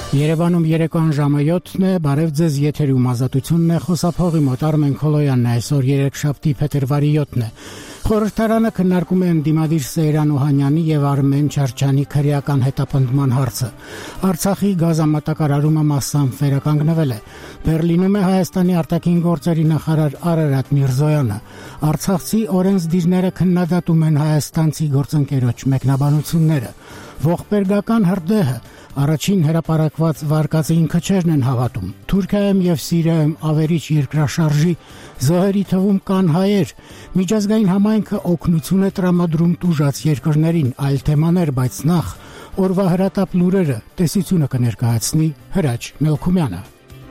Երևանում երեկոյան ժամը 7-ն է, բարև ձեզ, եթերում ազատությունն է, խոսափողի մոտ Արմեն Քոլոյանն է, այսօր երեքշաբթի փետրվարի 7-ն է։ Խորհրդարանը քննարկում է ընդդիմադիր Սեյրան Օհանյանի եւ Արմեն Չարչյանի քրեական հետապնդման հարցը։ Արցախի գազամատակարարումը մասամբ վերականգնվել է։ Բերլինում է Հայաստանի արտաքին գործերի նախարար Արարատ Միրզոյանը։ Արցախցի օրենսդիրները քննադատում են հայաստանցի գործընկերոջ մեկնաբանությունները։ Ողբերգական հրդեհը առաջին հրապարակված վարկածը ինքը չերն են հավատում։ Թուրքիայում եւ Սիրիայում ավերիչ երկրաշարժի զոհերի թվում կան հայեր։ Միջազգային համայնքը օգնություն է տրամադրում տուժած երկրներին, այլ թեմաներ, բայց նախ օրվա հրատապ լուրերը տեսությունը կներկայացնի Հրաչ Մելքումյանը։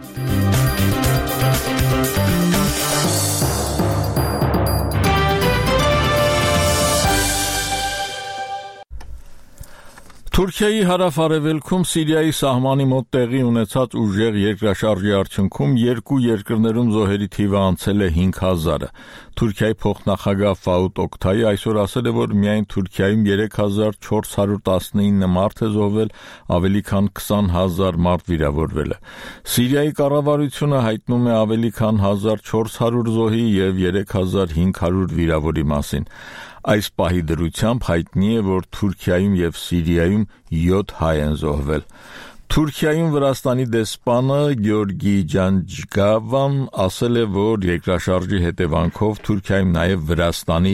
Թուրքիայի հարավ-արևելքում Սիրիայի սահմանի մոտ տեղի ունեցած ուժեղ երկրաշարժի արդյունքում երկու երկրներում զոհերի թիվը անցել է 5000-ը։ Թուրքիայի փոխնախագահ Ֆաուտ Օկտայի այսօր ասել է, որ միայն Թուրքիայում 3419 մարդ է զոհվել, ավելի քան 20000 մարդ վիրավորվել է։ Սիրիայի կառավարությունը հայտնում է ավելի քան 1400 զոհի եւ 3500 վիրավորի մասին։ Այս պահի դրությամբ հայտնի է, որ Թուրքիայում եւ Սիրիայում 7 հայ են զոհվել։ Թուրքիայում Վրաստանի դեսպանը Գեորգի Ջանջգավան ասել է, որ երկրաշարժի հետևանքով Թուրքիայում նաև Վրաստանի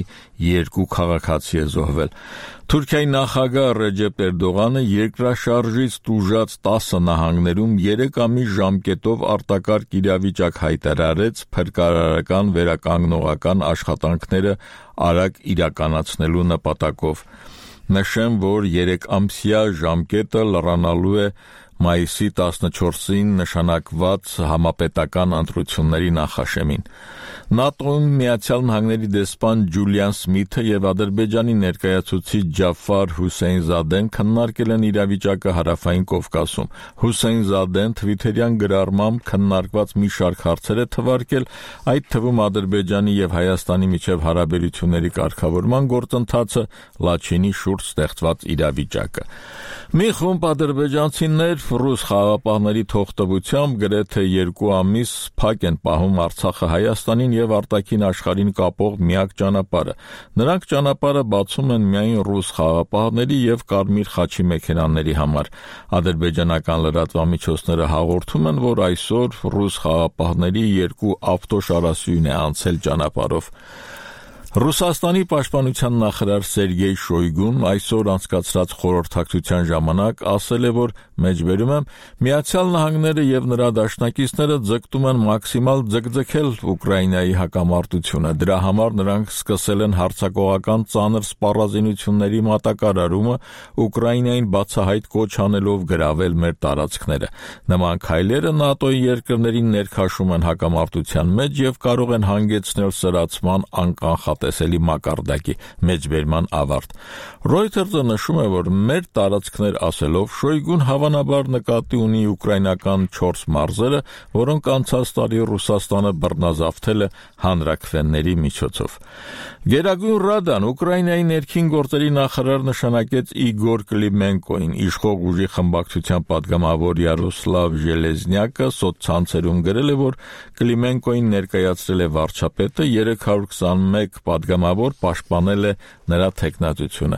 2 քաղաքացի է զոհվել։ Թուրքիայի նախագահ Ռեջեփ Էրդողանը երկրաշարժից տուժած 10 նահանգներում 3 ամիս ժամկետով արտակարգ իրավիճակ հայտարարեց փրկարարական վերականգնողական աշխատանքները արագ իրականացնելու նպատակով։ Նշեմ, որ 3 ամսյա ժամկետը լրանալու է մայիսի 14-ին նշանակված համապետական ընտրությունների նախաշեմին։ ՆԱՏՕ-ում Միացյալ Նահանգների դեսպան Ջուլիան Սմիթը եւ Ադրբեջանի ներկայացուցիչ Ջաֆար Հուսեյնզադեն քննարկել են իրավիճակը Հարավային Կովկասում։ Հուսեյնզադեն թվիթերյան գրառմամբ քննարկված մի շարք հարցեր է թվարկել, այդ թվում Ադրբեջանի եւ Հայաստանի միջև հարաբերությունների կարգավորման գործընթացը, Լաչինի շուրջ ստեղծված իրավիճակը։ Մի խումբ ադրբեջանցիներ ռուս խաղաղապահների թողտվությամբ գրեթե 2 ամիս փակ են պահում Արցախը Հայաստանին եւ արտաքին աշխարհին կապող միակ ճանապարհը։ Նրանք ճանապարհը բացում են միայն ռուս խաղաղապահների եւ Կարմիր խաչի մեքենաների համար։ Ադրբեջանական լրատվամիջոցները հաղորդում են, որ այսօր ռուս խաղաղապահների 2 ավտոշարասյուն է անցել ճանապարհով։ Ռուսաստանի պաշտպանության նախարար Սերգեյ Շոյգուն այսօր անցկացրած խորհրդակցության ժամանակ ասել է, որ մեջբերում եմ Միացյալ Նահանգները եւ նրա դաշնակիցները ձգտում են մաքսիմալ ձգձգել Ուկրաինայի հակամարտությունը։ Դրա համար նրանք սկսել են հարձակողական ծանր սպառազինությունների մատակարարումը, Ուկրաինային բացահայտ կոչ անելով գրավել մեր տարածքները։ Նման քայլերը ՆԱՏՕ-ի երկրներին ներքաշում են հակամարտության մեջ եւ կարող են հանգեցնել սրացման անկանխատեսելի մակարդակի մեջբերման ավարտ։ Reuters-ը նշում է, որ մեր տարածքներ ասելով Շոյգուն հավանաբար նկատի ունի ուկրաինական 4 մարզերը, որոնք անցած տարի Ռուսաստանը բռնազավթել է հանրաքվեների միջոցով։ Գերագույն Ռադան Ուկրաինայի ներքին գործերի նախարար նշանակեց Իգոր Կլիմենկոին։ Իշխող ուժի խմբակցության падգամավոր Յարոսլավ Ժելեզնյակը սոցցանցերում գրել է, որ Կլիմենկոին ներկայացրել է վարչապետը, 321 падգամավոր պաշտպանել է նրա թեկնածությունը։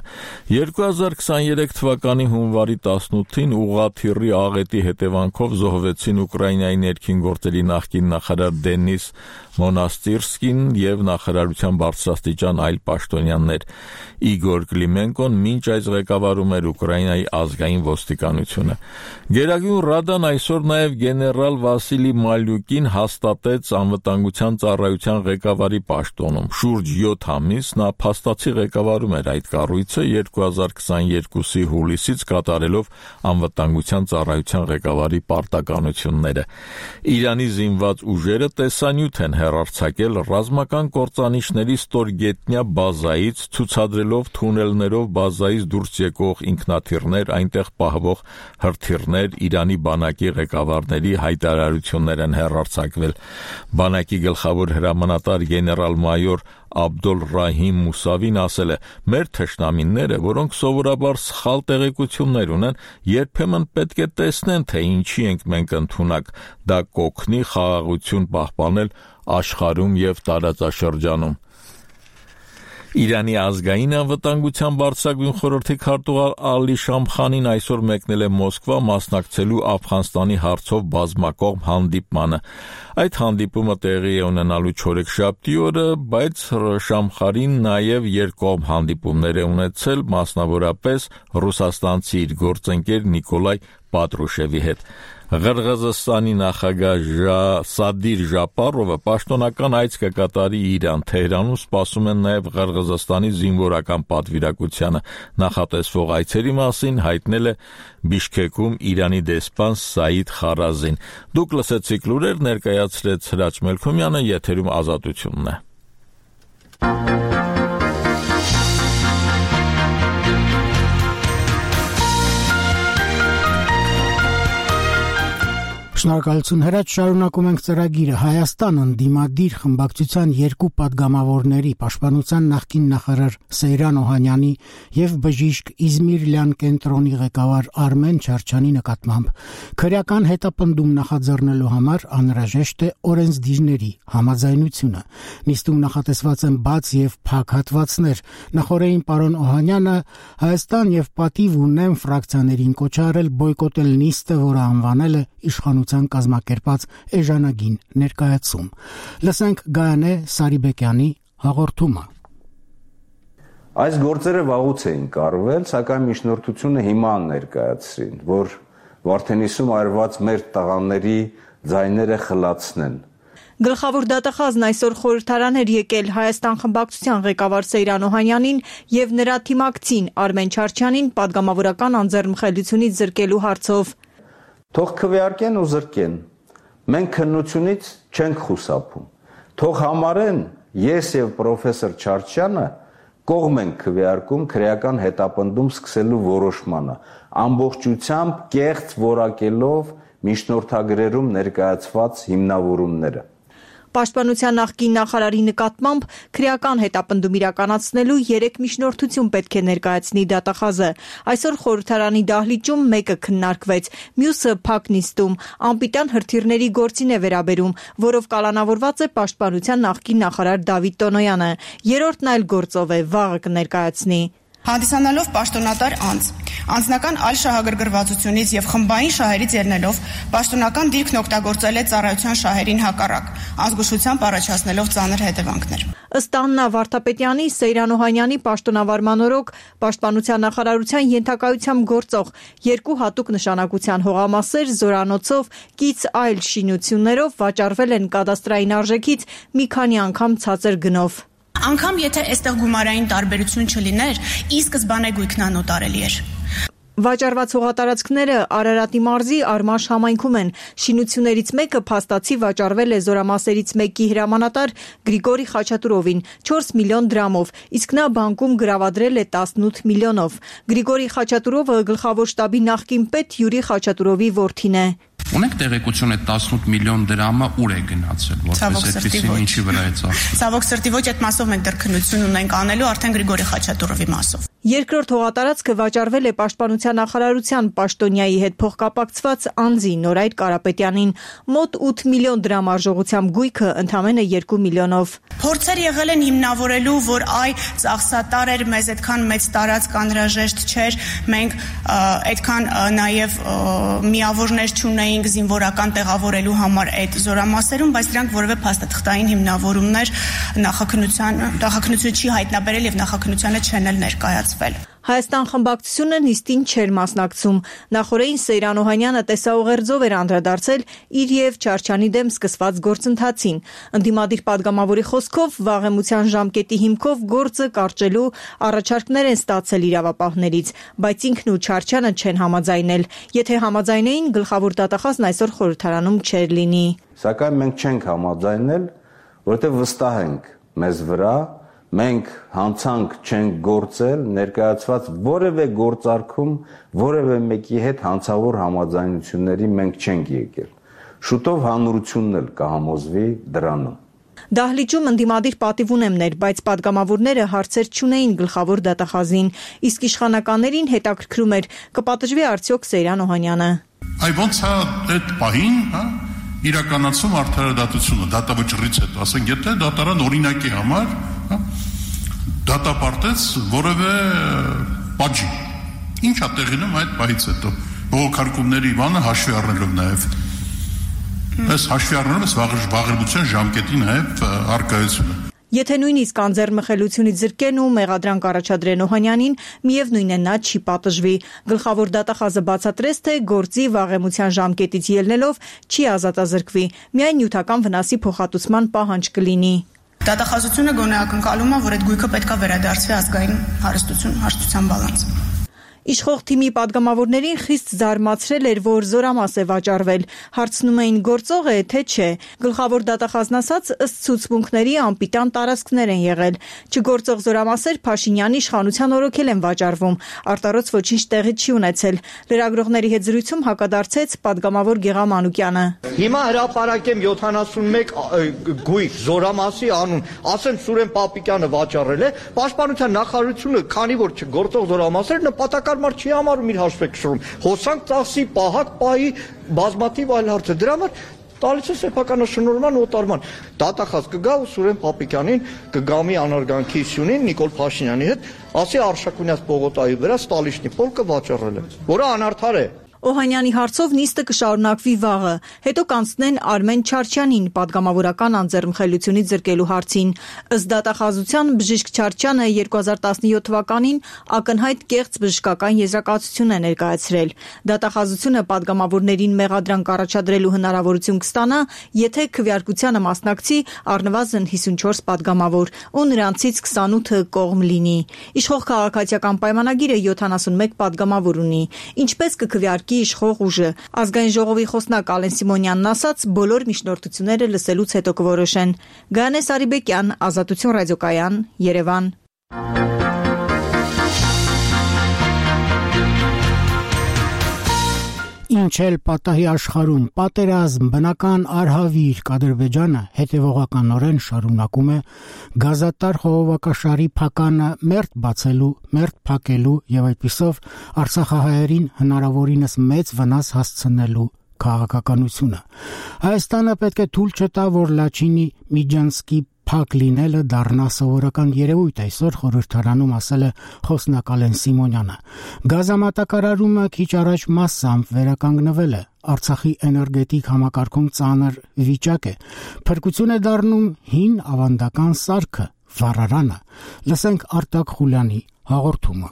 2023 թվականի հունվարի 18-ին ուղղաթիռի աղետի հետևանքով զոհվեցին Ուկրաինայի ներքին գործերի նախկին նախարար Դենիս Մոնաստիրսկին եւ նախարարության բարձրաստիճան այլ պաշտոնյաներ։ Իգոր Կլիմենկոն մինչ այս ղեկավարում էր Ուկրաինայի ազգային ոստիկանությունը։ Գերագույն Ռադան այսօր նաեւ գեներալ Վասիլի Մալյուկին հաստատեց անվտանգության ծառայության ղեկավարի պաշտոնում։ Շուրջ 7 ամիս նա փաստացի ղեկավարում էր այդ կառույցը 2022-ի հուլիսից կատարելով անվտանգության ծառայության ղեկավարի պարտականությունները։ Իրանի զինված ուժերը տեսանյութ են հեռարձակել ռազմական կործանիչների ստորգետնյա բազայից, ցուցադրելով թունելներով բազայից դուրս եկող ինքնաթիռներ, այնտեղ պահվող հրթիռներ, Իրանի բանակի ղեկավարների հայտարարություններ են հեռարձակվել։ Բանակի գլխավոր հրամանատար գեներալ-մայոր Աբդոլ Ռահիմ Մուսավին ասել է. «Մեր թշնամիները, որոնք սովորաբար սխալ տեղեկություններ ունեն, երբեմն պետք է տեսնեն, թե ինչի ենք մենք ընդունակ, դա կօգնի խաղաղություն պահպանել աշխարհում եւ տարածաշրջանում»։ Իրանի ազգային անվտանգության բարձրագույն խորհրդի քարտուղար Ալի Շամխանին այսօր մեկնել է Մոսկվա մասնակցելու Աֆղանստանի հարցով բազմակողմ հանդիպմանը։ Այդ հանդիպումը տեղի է ունենալու չորեքշաբթի օրը, բայց Շամխանին նաև երկկողմ հանդիպումներ է ունեցել, մասնավորապես ռուսաստանցի իր գործընկեր Նիկոլայ Պատրուշևի հետ։ Ղրղզստանի նախագահ Սադիր Ժապարովը պաշտոնական այց կկատարի Իրան, Թեհրանում սպասում են նաև Ղրղզստանի զինվորական պատվիրակությանը։ Նախատեսվող այցերի մասին հայտնել է Բիշքեքում Իրանի դեսպան Սաիդ Խարազին։ Դուք լսեցիք լուրեր, ներկայացրեց Հրաչ Մելքոմյանը, եթերում Ազատությունն է։ Շնորհակալություն Հրաչ, շարունակում ենք ծրագիրը։ Հայաստանը ընդդիմադիր խմբակցության երկու պատգամավորների, պաշտպանության նախկին նախարար Սեյրան Օհանյանի եւ բժիշկ Իզմիր կենտրոնի ղեկավար Արմեն Չարչյանի նկատմամբ քրեական հետապնդում նախաձեռնելու համար անհրաժեշտ է օրենսդիրների համաձայնությունը։ Նիստում նախատեսված են բաց եւ փակ հատվածներ։ Նախորդին պարոն Օհանյանը Հայաստան եւ Պատիվ ունեն ֆրակցիաներին կոչ արել բոյկոտել նիստը, որը անվանել է իշխանության կազմակերպած էժանագին ներկայացում։ Լսենք Գայանե Սարիբեկյանի հաղորդումը։ Այս գործերը վաղուց էին կարվել, սակայն միջնորդությունը հիմա ներկայացրին, որ Վարդենիսում արված մեր տղաների ձայները խլացնեն։ Գլխավոր դատախազն այսօր խորհրդարան էր եկել Հայաստան խմբակցության ղեկավար Սեյրան Օհանյանին եւ նրա թիմակցին Արմեն Չարչյանին պատգամավորական անձեռնմխելիությունից զրկելու հարցով։ Թող քվեարկեն ու զրկեն, մենք քննությունից չենք խուսափում, թող համարեն ես եւ պրոֆեսոր Չարչյանը կողմ ենք քվեարկում քրեական հետապնդում սկսելու որոշմանը, ամբողջությամբ կեղծ որակելով միջնորդագրերում ներկայացված հիմնավորումները։ Պաշտպանության նախկին նախարարի նկատմամբ քրեական հետապնդում իրականացնելու 3 միջնորդություն պետք է ներկայացնի դատախազը։ Այսօր խորհրդարանի դահլիճում մեկը քննարկվեց, մյուսը փակ նիստում, անպիտան հրթիռների գործին է վերաբերում, որով կալանավորված է պաշտպանության նախկին նախարար Դավիթ Տոնոյանը։ Երրորդն այլ գործով է, վաղը կներկայացնի։ Հանդիսանալով պաշտոնատար անձ, անձնական այլ շահագրգռվածությունից եւ խմբային շահերից ելնելով պաշտոնական դիրքն օգտագործել է ծառայության շահերին հակառակ, ազգուշությամբ առաջացնելով ծանր հետևանքներ։ Ըստ Աննա Վարդապետյանի, Սեյրան Օհանյանի պաշտոնավարման օրոք պաշտպանության նախարարության ենթակայությամբ գործող 2 հատուկ նշանակության հողամասեր զորանոցով կից այլ շինություններով վաճառվել են կադաստրային արժեքից մի քանի անգամ ցածր գնով։ Անգամ եթե այստեղ գումարային տարբերություն չլիներ, ի սկզբանե գույքն անօտարելի էր։ Վաճառված հողատարածքները Արարատի մարզի Արմաշ համայնքում են։ Շինություններից մեկը փաստացի վաճառվել է զորամասերից մեկի հրամանատար Գրիգորի Խաչատուրովին 4 միլիոն դրամով, իսկ նա բանկում գրավադրել է 18 միլիոնով։ Գրիգորի Խաչատուրովը գլխավոր շտաբի նախկին պետ Յուրի Խաչատուրովի որդին է։ Ունեք տեղեկություն է 18 միլիոն դրամը ուր է գնացել, որպես այդպեսին ինչի վրա է ծախսել։ Ցավոք սրտի ոչ այդ մասով մենք դեռ քննություն ունենք անելու արդեն Գրիգորի Խաչատուրովի մասով։ Երկրորդ հողատարածքը վաճառվել է պաշտպանության նախարարության պաշտոնյայի հետ փոխկապակցված անձի Նորայր Կարապետյանին մոտ 8 միլիոն դրամ արժողությամբ գույքը ընդամենը 2 միլիոնով։ Փորձեր եղել են հիմնավորելու, որ այ ծախսատար էր, մեզ այդքան մեծ տարածք անհրաժեշտ չէր, մենք այդքան նաև միավորներ չունեինք զինվորական տեղավորելու համար այդ զորամասերում, բայց դրանք որևէ փաստաթղթային հիմնավորումներ նախաքննությունը չի հայտնաբերել եւ նախաքննությանը չեն էլ ներկայացվել։ Հայաստան խմբակցությունը նիստին չէր մասնակցում։ Նախորդին Սեյրան Օհանյանը տեսաուղերձով էր անդրադարձել իր եւ Չարչյանի դեմ սկսված գործընթացին։ Ընդդիմադիր պատգամավորի խոսքով վաղեմության ժամկետի հիմքով գործը կարճելու առաջարկներ են ստացել իրավապահներից, բայց ինքն ու Չարչյանը չեն համաձայնել։ Եթե համաձայնեին, գլխավոր դատախազն այսօր խորհրդարանում չէր լինի։ Սակայն մենք չենք համաձայնել, որովհետեւ վստահ ենք մեզ վրա, մենք հանցանք չենք գործել, ներկայացված որևէ գործարքում որևէ մեկի հետ հանցավոր համաձայնությունների մենք չենք եկել։ Շուտով հանրությունն էլ կհամոզվի դրանում։ Դահլիճում ընդդիմադիր պատիվ ունեմներ, բայց պատգամավորները հարցեր չունեին գլխավոր դատախազին, իսկ իշխանականներին հետաքրքրում էր կպատժվի արդյոք Սեյրան Օհանյանը։ Այ ոնց է այդ պահին, իրականացում արդարադատությունը դատավճռից հետո, ասենք եթե դատարան օրինակի համար, դատապարտեց որևէ պատժի։ Ինչ է տեղինում այդ պահից հետո։ Բողոքարկումների բանը հաշվի առնելով նաև։ Այս հաշվի առնելով վաղրգության ժամկետի նաև առկայությունը։ Եթե նույնիսկ անձեռմխելությունից զրկեն ու մեղադրանք առաջադրեն Օհանյանին, միևնույն է նա չի պատժվի։ Գլխավոր դատախազը բացատրեց, թե գործի վաղեմության ժամկետից ելնելով չի ազատազրկվի, միայն նյութական վնասի փոխհատուցման պահանջ կլինի։ Դատախազությունը գոնե ակնկալում է, որ այդ գույքը պետք է վերադարձվի ազգային հարստության բալանս։ Իշխող թիմի պատգամավորներին խիստ զարմացրել էր, որ զորամաս է վաճառվել։ Հարցնում էին գործող է, թե չէ։ Գլխավոր դատախազն ասաց, ըստ ցուցմունքների անպիտան տարածքներ են եղել։ Չգործող զորամասեր Փաշինյանի իշխանության օրոքել են վաճառվում։ Արտարոց ոչինչ տեղի չի ունեցել։ Լրագրողների հետ զրույցում հակադարձեց պատգամավոր Գեղամ Մանուկյանը։ Հիմա հրապարակեմ 71 գույք զորամասի անուն, ասեմ Սուրեն Պապիկյանը վաճառել է, Պաշտպանության նախարարությունը, քանի որ չգործող զորամասեր նպատակար մարդ չի համարում իր հաշվեկշռում, հոսանք ծախսի, պահակ պահի, բազմաթիվ այլ հարցը, դրա համար տալիս է սեփականաշնորհման ու օտարման։ Դատախազ կգա ու Սուրեն Պապիկյանին կգամի անարգանքի սյունին Նիկոլ Փաշինյանի հետ, ասի Արշակունյաց պողոտայի վրա Ստալիշնի պոլկը վաճառել է, որը անարդար է։ Օհանյանի հարցով նիստը կշարունակվի վաղը, հետո կանցնեն Արմեն Չարչյանին պատգամավորական անձեռմխելությունից զրկելու հարցին։ Ըստ դատախազության Բժիշկ Չարչյանը 2017 թվականին ակնհայտ կեղծ բժշկական եզրակացություն է ներկայացրել։ Դատախազությունը պատգամավորներին մեղադրանք առաջադրելու հնարավորություն կստանա, եթե քվեարկությանը մասնակցի առնվազն 54 պատգամավոր ու նրանցից 28-ը կողմ լինի։ Իշխող քաղաքացիական պայմանագիրը 71 պատգամավոր ունի։ Ինչպես կքվեարկի իշխող ուժը։ Ազգային ժողովի խոսնակ Ալեն Սիմոնյանն ասաց, բոլոր միջնորդությունները լսելուց հետո կորոշեն։ Գայանե Սարիբեկյան, Ազատություն ռադիոկայան, Երևան։ Ինչ էլ պատահի աշխարհում, պատերազմ, բնական արհավիր, Ադրբեջանը հետևողականորեն շարունակում է գազատար խողովակաշարի փականը մերթ բացելու, մերթ փակելու եւ այդպիսով արցախահայերին հնարավորինս մեծ վնաս հասցնելու քաղաքականությունը։ Հայաստանը պետք է թույլ չտա, որ Լաչինի Միջանսկի փակ լինելը դառնա սովորական երևույթ, այսօր խորհրդարանում ասել է խոսնակ Ալեն Սիմոնյանը։ Գազամատակարարումը քիչ առաջ մասամբ վերականգնվել է։ Արցախի էներգետիկ համակարգում ծանր վիճակ է։ Փրկություն է դառնում հին ավանդական սարքը, վառարանը։ Լսենք Արտակ Խուլյանի հաղորդումը։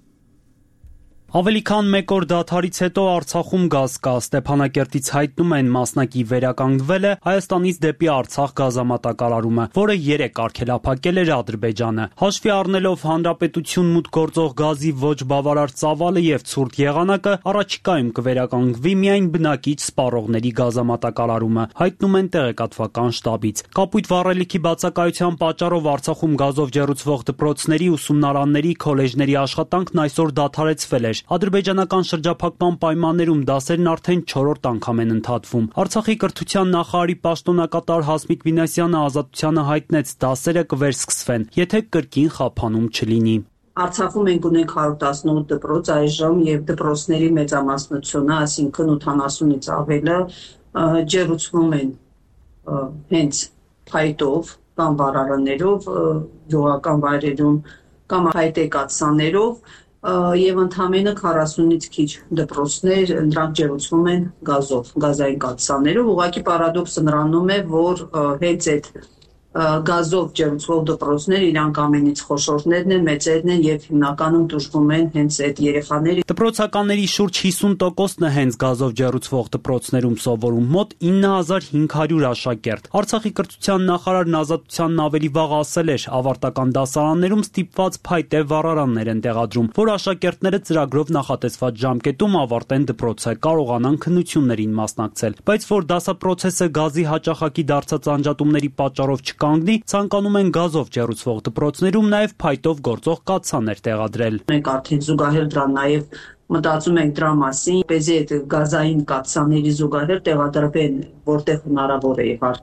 Ավելի քան մեկ օր դադարից հետո Արցախում գազ կա։ Ստեփանակերտից հայտնում են մասնակի վերականգնվել է Հայաստանից դեպի Արցախ գազամատակարարումը, որը 3 արգելափակել էր Ադրբեջանը։ Հաշվի առնելով հանրապետություն մուտք գործող գազի ոչ բավարար ծավալը եւ ցուրտ եղանակը, առաջիկայում կվերականգնվի միայն բնակիչ սպառողների գազամատակարարումը, հայտնում են տեղեկատվական շտաբից։ Կապույտ վառելիքի բացակայության պատճառով Արցախում գազով ջեռուցվող դպրոցների, ուսումնարանների, քոլեջների աշխատանքն այսօր դադարեցվել էր։ Ադրբեջանական շրջափակման պայմաններում դասերն արդեն 4-րդ անգամ են ընդհատվում։ Արցախի կրթության նախարարի պաշտոնակատար Հասմիկ Մինասյանը Ազատությանը հայտնեց, դասերը կվերսկսվեն, եթե կրկին խափանում չլինի։ Արցախում մենք ունենք 118 դպրոց այժմ եւ դպրոցների մեծամասնությունը, այսինքն 80-ից ավելը ջեռուցվում են հենց փայտով կամ վառարաններով, գյուղական վայրերում կամ փայտե կաթսաներով եւ ընդամենը 40-ից քիչ դպրոցներ նրանք ջեռուցվում են գազով, գազային կաթսաներով։ Ուղղակի պարադոքսը նրանում է, որ հենց այդ գազով ջեռուցվող դպրոցները իրանք ամենից խոշորներն են, մեծերն են եւ հիմնականում դժվում են հենց այդ երեխաները։ Դպրոցականների շուրջ 50%-ն է հենց գազով ջեռուցվող դպրոցներում սովորում, մոտ 9500 աշակերտ։ Արցախի կրթության նախարարն Ազատությանն ավելի վաղ ասել էր, ավարտական դասարաններում ստիպված փայտե վառարաններ են տեղադրում, որ աշակերտները ծրագրով նախատեսված ժամկետում ավարտեն դպրոցը, կարողանան քննություններին մասնակցել։ Բայց որ դասապրոցեսը գազի հաճախակի դարձած անջատումների պատճառով կանգնի, ցանկանում են գազով ջեռուցվող դպրոցներում նաև փայտով գործող կաթսաներ տեղադրել։ Մենք արդեն զուգահեռ դրան նաև մտածում ենք դրա մասին, պես այդ գազային կաթսաների զուգահեռ տեղադրվեն, որտեղ հնարավոր է իհարկե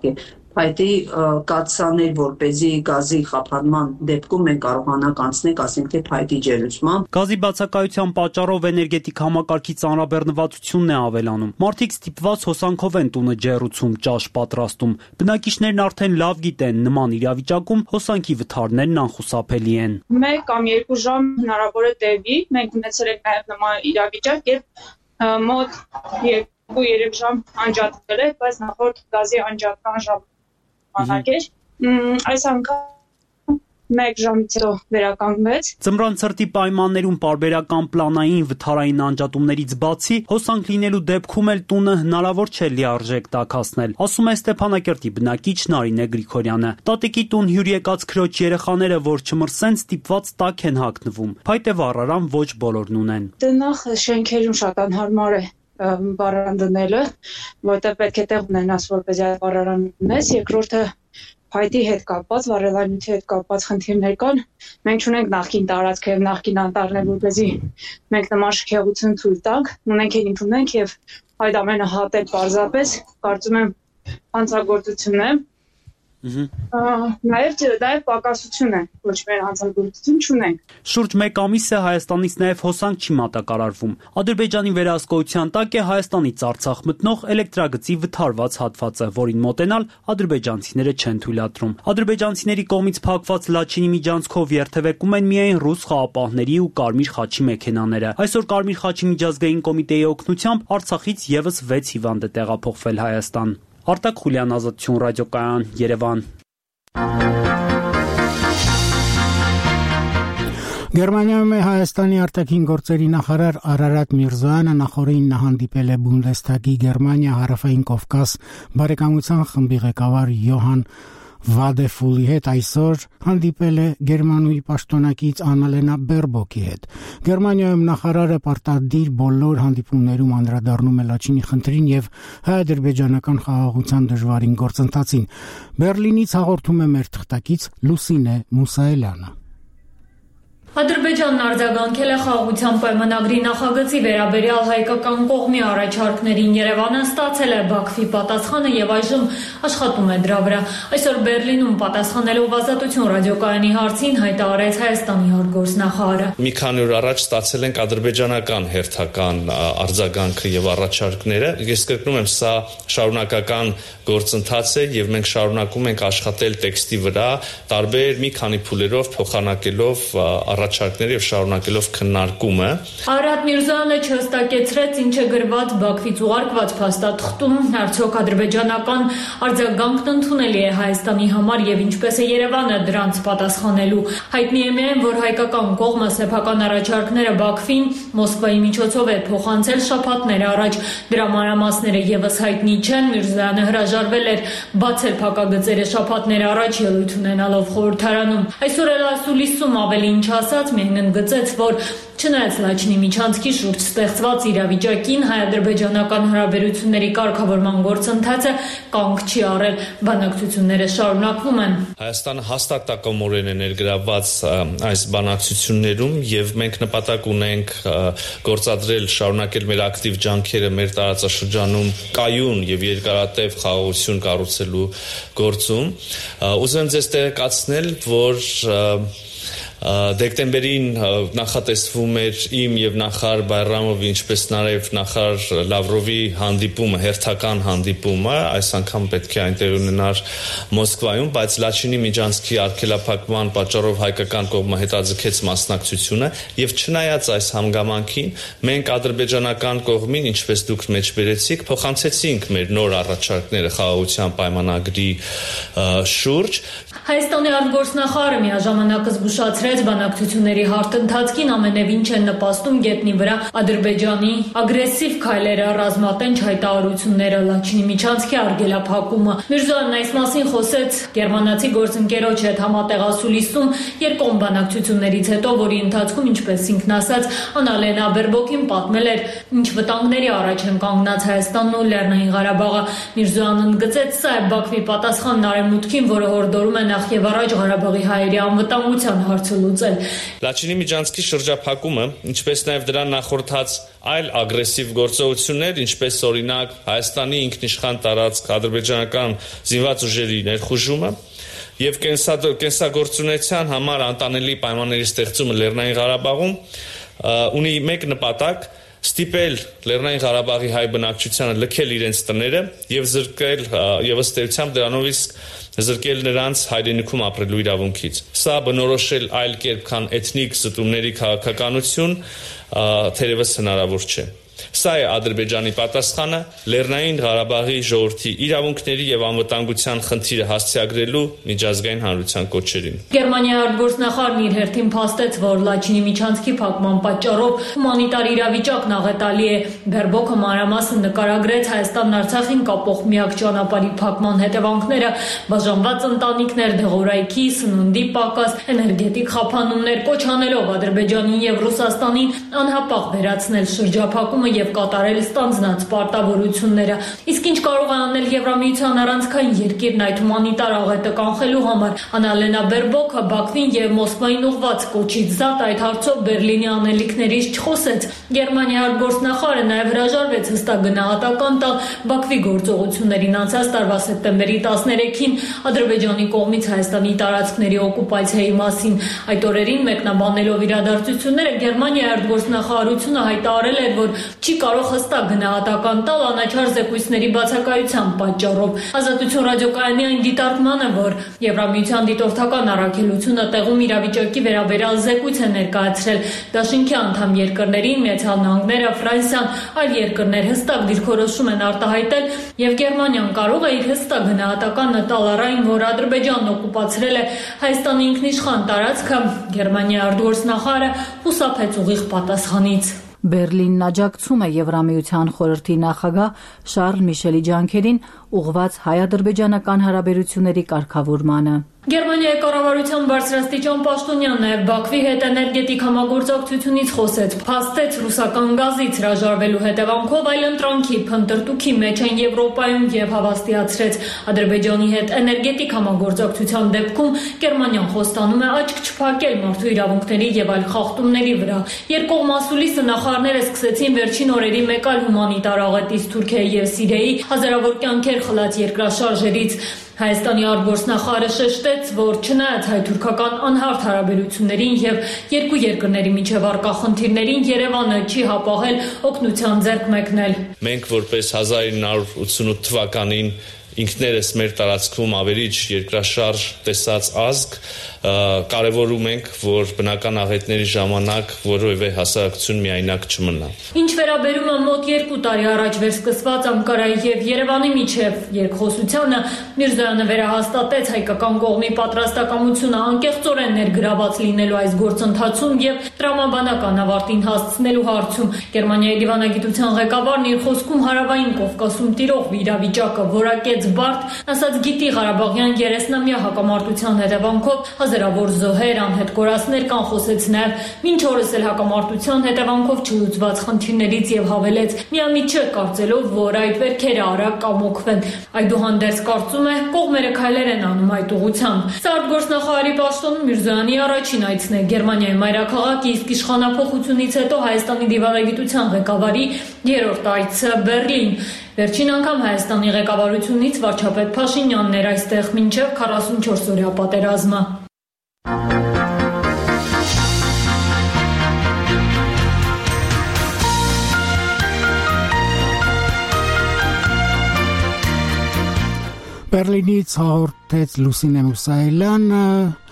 փայտի կաթսաներ, որպեսզի գազի խափանման դեպքում մենք կարողանանք անցնել, ասենք թե փայտի ջերուցման։ Գազի բացակայության պատճառով էներգետիկ համակարգի ծանրաբեռնվածությունն է ավելանում։ Մարդիկ ստիպված հոսանքով են տունը ջեռուցում, ճաշ պատրաստում։ Բնակիչներն արդեն լավ գիտեն, նման իրավիճակում հոսանքի վթարներն անխուսափելի են։ 1 կամ 2 ժամ հնարավոր է տևի։ Մենք ունեցել ենք նաև նման իրավիճակ, երբ մոտ 2-3 ժամ անջատվել է, բայց նախորդ գազի անջատման ժամանակ էր։ Այս անգամ 1 ժամից հետո վերականգնվեց։ Ձմռան ցրտի պայմաններում պարբերական պլանային վթարային անջատումներից բացի հոսանք լինելու դեպքում էլ տունը հնարավոր չէ լիարժեք տաքացնել, ասում է Ստեփանակերտի բնակիչ Նարինե Գրիգորյանը։ Տատիկի տուն հյուր եկած քրոջ երեխաները, որ չմրսեն, ստիպված տաք են հագնվում։ Փայտե վառարան ոչ բոլորն ունեն։ Նախ շենքերում շատ անհարմար է վառարան դնելը, որտեղ պետք է տեղ ունենաս, որպեսզի այդ վառարան ունես։ Երկրորդը փայտի հետ կապված, վառելանյութի հետ կապված խնդիրներ կան։ Մենք չունենք նախկին տարածք եւ նախկին անտառներ, որպեսզի մենք նման շքեղություն ցույց տանք։ Ունենք էլ ինչ ունենք եւ այդ ամենը հատել պարզապես կարծում եմ հանցագործություն է։ Նաև պակասություն է, ոչ միայն հանցագործություն չունենք։ Շուրջ 1 ամիս է Հայաստանից նաև հոսանք չի մատակարարվում։ Ադրբեջանի վերահսկողության տակ է Հայաստանից Արցախ մտնող էլեկտրագծի վթարված հատվածը, որին մոտենալ ադրբեջանցիները չեն թույլատրում։ Ադրբեջանցիների կողմից փակված Լաչինի միջանցքով երթևեկում են միայն ռուս խաղապահների ու Կարմիր խաչի մեքենաները։ Այսօր Կարմիր խաչի միջազգային կոմիտեի օգնությամբ Արցախից եւս 6 հիվանդ է տեղափոխվել Հայաստան։ Արտակ Խուլյան, Ազատություն ռադիոկայան, Երևան։ Գերմանիայում է Հայաստանի արտաքին գործերի նախարար Արարատ Միրզոյանը նախորդին հանդիպել է Բունդեսթագի Գերմանիա հարավային Կովկաս բարեկամության խմբի ղեկավար Յոհան Վադեֆուլի հետ այսօր հանդիպել է Գերմանուի պաշտոնակից Աննալենա Բերբոկի հետ։ Գերմանիայում նախարարը պարտադիր բոլոր հանդիպումներում անդրադառնում է Լաչինի խնդրին եւ հայ-ադրբեջանական խաղաղության դժվարին գործընթացին։ Բերլինից հաղորդում է մեր թղթակից Լուսինե Մուսայելյանը։ Ադրբեջանն արձագանքել է խաղաղության պայմանագրի նախագծի վերաբերյալ հայկական կողմի առաջարկներին։ Երևանը ստացել է Բաքվի պատասխանը եւ այժմ աշխատում է դրա վրա։ Այսօր Բերլինում պատասխանելով Ազատություն ռադիոկայանի հարցին հայտարարեց Հայաստանի արտգործնախարարը։ Մի քանի օր առաջ ստացել ենք ադրբեջանական հերթական արձագանքը եւ առաջարկները։ Ես կրկնում եմ, սա շարունակական գործընթաց է եւ մենք շարունակում ենք աշխատել տեքստի վրա, տարբեր մի քանի փուլերով փոխանակելով առաջարկները եւ շարունակելով քննարկումը։ Արարատ Միրզոյանը չհստակեցրեց ինչ է գրված Բաքվից ուղարկված փաստաթղթում, արդյոք ադրբեջանական արձագանքն ընդունելի է Հայաստանի համար եւ ինչպես է Երևանը դրանց պատասխանելու։ Հայտնի է միայն, որ հայկական կողմը սեփական առաջարկները Բաքվին Մոսկվայի միջոցով է փոխանցել շաբաթներ առաջ։ Դրա մանրամասները եւս հայտնի չեն։ Միրզոյանը հրաժարվել էր բացել փակագծերը շաբաթներ առաջ ելույթ ունենալով խորհրդարանում։ Այսօր էլ ասուլիսում ավելի ինչ ասած միայն ընդգծեց, որ չնայած Լաչինի միջանցքի շուրջ ստեղծված իրավիճակին հայ-ադրբեջանական հարաբերությունների կարգավորման գործընթացը կանգ չի առել, բանակցությունները շարունակվում են։ Հայաստանը հաստատակամորեն է ներգրավված այս բանակցություններում եւ մենք նպատակ ունենք գործադրել, շարունակել մեր ակտիվ ջանքերը մեր տարածաշրջանում կայուն եւ երկարատև խաղաղություն կառուցելու գործում։ Ուզում եմ ձեզ տեղեկացնել, որ դեկտեմբերին նախատեսվում էր իմ եւ նախարար Բայրամովի, ինչպես նաեւ նախարար Լավրովի հանդիպումը, հերթական հանդիպումը, այս անգամ պետք է այնտեղ ունենար Մոսկվայում, բայց Լաչինի միջանցքի արգելափակման պատճառով հայկական կողմը հետաձգեց մասնակցությունը եւ չնայած այս հանգամանքին մենք ադրբեջանական կողմին, ինչպես դուք մեջբերեցիք, փոխանցեցինք մեր նոր առաջարկները խաղաղության պայմանագրի շուրջ։ Հայաստանի արտգործնախարարը միաժամանակ զգուշացրեց բանակցությունների հարթընթացքին ամենևին չեն նպաստում գետնի վրա Ադրբեջանի ագրեսիվ քայլերը, ռազմատենչ հայտարարությունները, Լաչինի միջանցքի արգելափակումը։ Միրզոյանն այս մասին խոսեց գերմանացի գործընկերոջ հետ համատեղ ասուլիսում երկկողմ բանակցություններից հետո, որի ընթացքում, ինչպես ինքն ասաց, Աննալենա Բերբոկին պատմել էր, ինչ վտանգների առաջ են կանգնած Հայաստանն ու Լեռնային Ղարաբաղը։ Միրզոյանն ընդգծեց, սա է Բաքվի պատասխանն արևմուտքին, որը հորդորում է նախ եւ առաջ Ղարաբաղի հայերի անվտանգության հարցը լուծել։ Լաչինի միջանցքի շրջափակումը, ինչպես նաև դրան նախորդած այլ ագրեսիվ գործողություններ, ինչպես օրինակ Հայաստանի ինքնիշխան տարածք ադրբեջանական զինված ուժերի ներխուժումը եւ կենսագործունեության համար անտանելի պայմանների ստեղծումը Լեռնային Ղարաբաղում ունի մեկ նպատակ՝ ստիպել Լեռնային Ղարաբաղի հայ բնակչությանը լքել իրենց տները եւ զրկել եւ ըստ էության դրանով իսկ զրկել նրանց հայրենիքում ապրելու իրավունքից։ Սա բնորոշել այլ կերպ, քան էթնիկ զտումների քաղաքականություն, թերևս հնարավոր չէ։ Սա է Ադրբեջանի պատասխանը Լեռնային Ղարաբաղի ժողովրդի իրավունքների եւ անվտանգության խնդիրը հասցեագրելու միջազգային հանրության կոչերին։ Գերմանիայի արտգործնախարարն իր հերթին փաստեց, որ Լաչինի միջանցքի փակման պատճառով հումանիտար իրավիճակն աղետալի է։ Բերբոկը մանրամասն նկարագրեց Հայաստանն Արցախին կապող միակ ճանապարհի փակման հետևանքները՝ բաժանված ընտանիքներ, դեղորայքի, սննդի պակաս, էներգետիկ խափանումներ, կոչ անելով Ադրբեջանին եւ Ռուսաստանին անհապաղ վերացնել շրջափակումը եւ կատարել ստանձնած պարտավորությունները։ Իսկ ինչ կարող է անել Եվրամիության առանցքային երկիրն այդ հումանիտար աղետը կանխելու համար։ Անալենա Բերբոկը Բաքվին եւ Մոսկվային ուղղված կոչից զատ այդ հարցով Բերլինի անելիքներից չխոսեց։ Գերմանիայի արտգործնախարարը նաեւ հրաժարվեց հստակ գնահատական տալ Բաքվի գործողություններին անցած տարվա սեպտեմբերի 13-ին Ադրբեջանի կողմից Հայաստանի տարածքների օկուպացիայի մասին։ Այդ օրերին մեկնաբանելով իրադարձությունները Գերմանիայի արտգործնախարարությունը հայտարարել էր, որ չի կարող հստակ գնահատական տալ անաչառ զեկույցների բացակայության պատճառով։ Ազատություն ռադիոկայանի այն դիտարկմանը, որ Եվրամիության դիտորդական առաքելությունը տեղում իրավիճակի վերաբերյալ զեկույց է ներկայացրել դաշինքի անդամ երկրներին, Միացյալ Նահանգները, Ֆրանսիան, այլ երկրներ հստակ դիրքորոշում են արտահայտել, եւ Գերմանիան կարող է իր հստակ գնահատականը տալ առ այն, որ Ադրբեջանն օկուպացրել է Հայաստանի ինքնիշխան տարածքը, Գերմանիայի արտգործնախարարը խուսափեց ուղիղ պատասխանից։ Բերլինն աջակցում է Եվրամիության խորհրդի նախագահ Շարլ Միշելի ջանքերին ուղղված հայ-ադրբեջանական հարաբերությունների կարգավորմանը։ Գերմանիայի կառավարության բարձրաստիճան պաշտոնյան նաև Բաքվի հետ էներգետիկ համագործակցությունից խոսեց, փաստեց ռուսական գազից հրաժարվելու հետևանքով այլընտրանքի փնտրտուքի մեջ են Եվրոպայում եւ հավաստիացրեց Ադրբեջանի հետ էներգետիկ համագործակցության դեպքում Գերմանիան խոստանում է աչք չփակել մարդու իրավունքների եւ այլ խախտումների վրա։ Երկկողմ ասուլիսը նախարարները սկսեցին վերջին օրերի մեկ այլ հումանիտար աղետից Թուրքիայի եւ Սիրիայի հազարավոր կյանքեր խլած երկրաշարժերից։ Հայաստանի արտգործնախարարը շեշտեց, որ չնայած հայ-թուրքական անհարթ հարաբերություններին եւ երկու երկրների միջև առկա խնդիրներին Երևանը չի հապաղել օգնության ձեռք մեկնել։ Մենք որպես 1988 թվականին ինքներս մեր տարածքում ավերիչ երկրաշարժ տեսած ազգ կարևորում ենք, որ բնական աղետների ժամանակ որևէ հասարակություն միայնակ չմնա։ Ինչ վերաբերում է մոտ 2 տարի առաջ վերսկսված Անկարայի եւ Երևանի միջև երկխոսությանը, Միրզոյանը վերահաստատեց հայկական կողմի պատրաստակամությունը անկեղծորեն ներգրաված լինելու այս գործընթացում եւ տրամաբանական ավարտին հասցնելու հարցում։ Գերմանիայի դիվանագիտության ղեկավարն իր խոսքում հարավային Կովկասում տիրող իրավիճակը որակեց բարդ, ասաց գիտի Ղարաբաղյան 30-ամյա հակամարտության հետևանքով հազարավոր զոհեր, անհետ կորածներ կան, խոսեց նաև մինչ օրս էլ հակամարտության հետևանքով չլուծված խնդիրներից եւ հավելեց միամիտ չէ կարծելով, որ այդ վերքերը արագ կամոքվեն։ Այդուհանդերձ կարծում է կողմերը քայլեր են անում այդ ուղղությամբ։ Սա արտգործնախարարի պաշտոնում Միրզոյանի առաջին այցն է Գերմանիայի մայրաքաղաք, իսկ իշխանափոխությունից հետո Հայաստանի դիվանագիտության ղեկավարի երրորդ այցը Բերլին։ Վերջին անգամ Հայաստանի ղեկավարությունից վարչապետ Փաշինյանն էր այստեղ մինչև 44-օրյա պատերազմը։ Բերլինից հաղորդեց Լուսինե Մուսայելյանը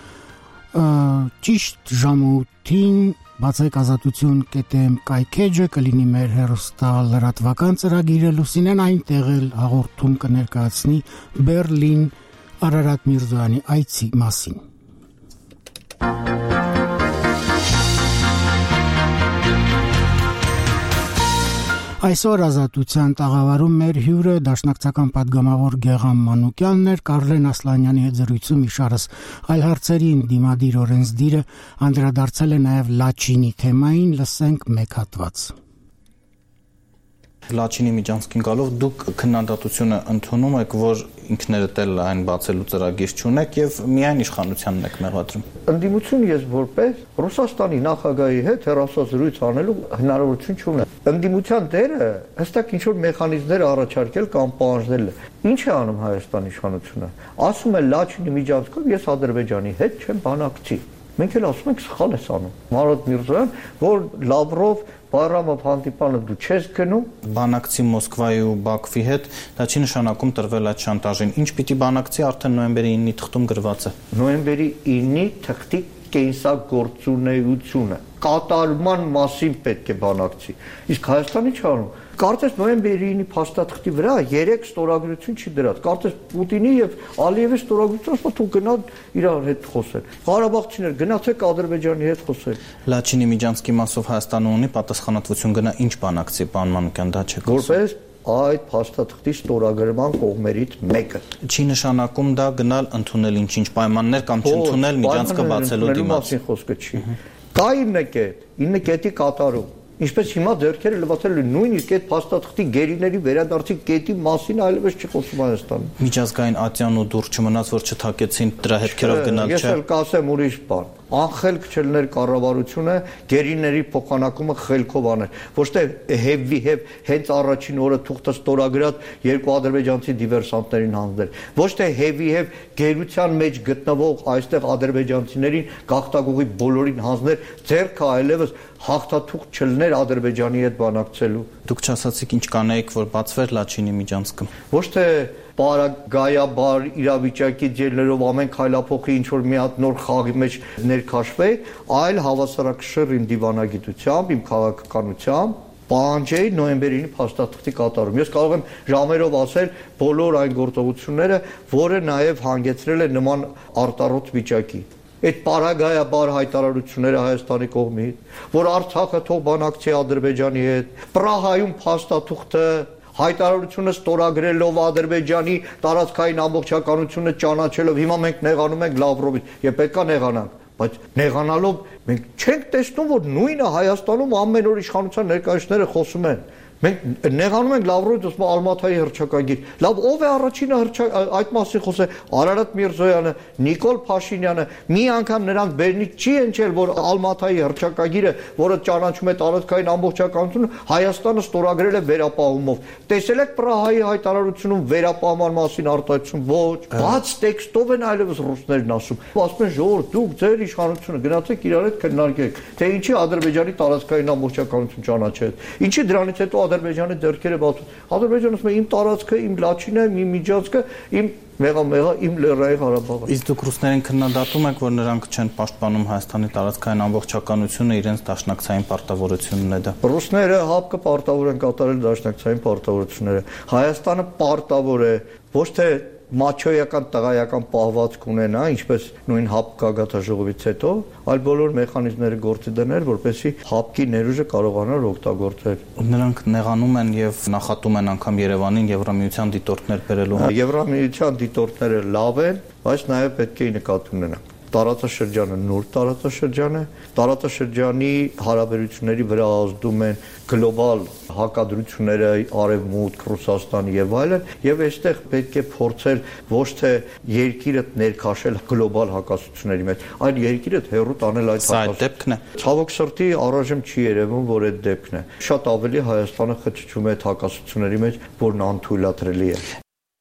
ճիշտ ժամը 8-ին բացեք ազատություն.am կայքեջը կլինի մեր հեռուստալրատվական ծրագիրը Լուսինեն այնտեղ էլ հաղորդում կներկայացնի Բերլին Արարատ Միրզոյանի այցի մասին։ Այսօր ազատության տաղավարում մեր հյուրը դաշնակցական պատգամավոր Գեգամ Մանուկյանն էր, Կարլեն Ասլանյանի հետ զրույցում իշարս այլ հարցերին դիմադիր օրենսդիրը անդրադարձել է նաև Լաչինի թեմային, լսենք մեկ հատված։ Լաչինի Միջանցքին գալով դուք քննադատությունը ընդունում եք, որ ինքներդ էլ այն բացելու ծրագիր չունեք եւ միայն իշխանությանն եք մեղադրում։ Ընդդիմություն ես որպես Ռուսաստանի նախագահի հետ հեռախոսազրույց անելու հնարավորություն չունեմ։ Ընդդիմության դերը հստակ ինչ-որ մեխանիզմներ առաջարկել կամ պահանջել։ Ինչ է անում Հայաստանի իշխանությունը։ Ասում է Լաչինի Միջանցքով ես Ադրբեջանի հետ չեմ բանակցի։ Մենք էլ ասում ենք սխալ ես անում։ Մարոտ Միրզոյան, որ Լավրով, Բայրամով հանդիպանը դու չես գնում, բանակցի Մոսկվայի ու Բաքվի հետ, դա չի նշանակում տրվել այդ շանտաժին։ Ինչ պիտի բանակցի արդեն նոյեմբերի 9-ի թղթում գրված է։ Նոյեմբերի 9-ի թղթի կենսագործունեությունը կատարման մասին պետք է բանակցի։ Իսկ Հայաստանի չանում։ Կարծես նոյեմբերի 9-ի փաստաթղթի վրա 3 ստորագրություն չի դրած։ Կարծես Պուտինի եւ Ալիևի ստորագրությունը թող գնան իրար հետ խոսեն։ Ղարաբաղցիներ գնացեք Ադրբեջանի հետ խոսել։ Լաչինի Միջանցքի մասով Հայաստանը ունի պատասխանատվություն գնա ինչ բանակցի, պարոն Մանուկյան, դա չեք որպես այդ փաստաթղթի ստորագրման կողմերից մեկը։ Չի նշանակում դա գնալ ընդունել ինչ-ինչ պայմաններ կամ չընդունել Միջանցքը բացելու դիմաց։ Խոսքը չի։ Կա 9 կետ, 9 կետի կատարում։ Ինչպես հիմա ձեռքերը լվացել են նույնիսկ այդ փաստաթղթի գերիների վերադարձի կետի մասին այլևս չի խոսում Հայաստանում։ Միջազգային ատյան ու դուր չմնաց, որ չթակեցին դրա հետքերով գնալ չէ։ Ես էլ կասեմ ուրիշ բան։ Անխելք չլներ կառավարությունը գերիների փոխանակումը խելքով աներ։ Ոչ թե հեվ հենց առաջին օրը թուղթը ստորագրած երկու ադրբեջանցի դիվերսանտներին հանձնել։ Ոչ թե հեվ գերության մեջ գտնվող այստեղ ադրբեջանցիներին գաղտագուղի բոլորին հանձնել, ձեռքը այլևս հաղթաթուղթ չլներ Ադրբեջանի հետ բանակցելու։ Դուք չասացիք ինչ կանեիք, որ բացվեր Լաչինի Միջանցքը։ Ոչ թե պարագայաբար իրավիճակի ելնելով ամեն քայլափոխի ինչ որ մի հատ նոր խաղի մեջ ներքաշվեի, այլ հավասարակշռ իմ դիվանագիտությամբ, իմ քաղաքականությամբ պահանջեի նոյեմբերի 9-ի փաստաթղթի կատարում։ Ես կարող եմ ժամերով ասել բոլոր այն գործողությունները, որը նաև հանգեցրել է նման արտառոտ վիճակի։ Այդ պարագայաբար հայտարարությունները Հայաստանի կողմից, որ Արցախը թող բանակցի Ադրբեջանի հետ, Պրահայում փաստաթուղթը հայտարարությունը ստորագրելով Ադրբեջանի տարածքային ամբողջականությունը ճանաչելով, հիմա մենք նեղանում ենք Լավրովից, եւ պետքա նեղանանք, բայց նեղանալով մենք չենք տեսնում, որ նույնը Հայաստանում ամեն օր իշխանության ներկայացուցիչները խոսում են։ Մենք նեղանում ենք Լավրովից, ասում են Ալմաթայի հռչակագիր։ Լավ, ով է առաջինը այդ մասին խոսել։ Արարատ Միրզոյանը, Նիկոլ Փաշինյանը, մի անգամ նրանց բերնից չի ընչել, որ Ալմաթայի հռչակագիրը, որը ճանաչում է տարածքային ամբողջականությունը, Հայաստանը ստորագրել է վերապահումով։ Տեսել եք Պրահայի հայտարարությունում վերապահման մասին արտահայտություն, ոչ, բաց տեքստով են այլևս ռուսներն ասում։ Ասում են ժողովուրդ, դուք ձեր իշխանությունը գնացեք իրար հետ քննարկեք, թե ինչի Ադրբեջանի տարածքային ամբողջականություն ճանաչել։ Ինչի դրանից հետո Ադրբեջանի ձեռքերը բացում։ Ադրբեջանը ասում է իմ տարածքը, իմ Լաչինը, իմ Միջանցքը, իմ մեղա իմ Լեռնային Ղարաբաղը։ Իսկ դուք ռուսներին քննադատում եք, որ նրանք չեն պաշտպանում Հայաստանի տարածքային ամբողջականությունը, իրենց դաշնակցային պարտավորությունն է դա։ Ռուսները հապկը պարտավոր են կատարել դաշնակցային պարտավորությունները։ Հայաստանը պարտավոր է ոչ թե մաչոյական տղայական պահվածք ունենա, ինչպես նույն հապկ գագաթաժողովից հետո, այլ բոլոր մեխանիզմները գործի դնել, որպեսզի հապկի ներուժը կարողանար օգտագործել։ Նրանք նեղանում են եւ նախատում են անգամ Երևանին Եվրամիության դիտորդներ բերելու։ Եվրամիության դիտորդները լավ են, բայց նաեւ պետք է նկատի ունենալ։ Տարածաշրջանը նոր տարածաշրջան է, տարածաշրջանի հարաբերությունների վրա ազդում են գլոբալ հակադրությունները Արևմուտք, Ռուսաստան եւ այլն, եւ այստեղ պետք է փորձել ոչ թե երկիրը ներքաշել գլոբալ հակասությունների մեջ, այլ երկիրը հեռու տանել այդ դեպքն է։ Ցավոք սրտի առայժմ չի երևում, որ այդ դեպքն է։ Շատ ավելի Հայաստանը խճճում է այդ հակասությունների մեջ, որն անթույլատրելի է։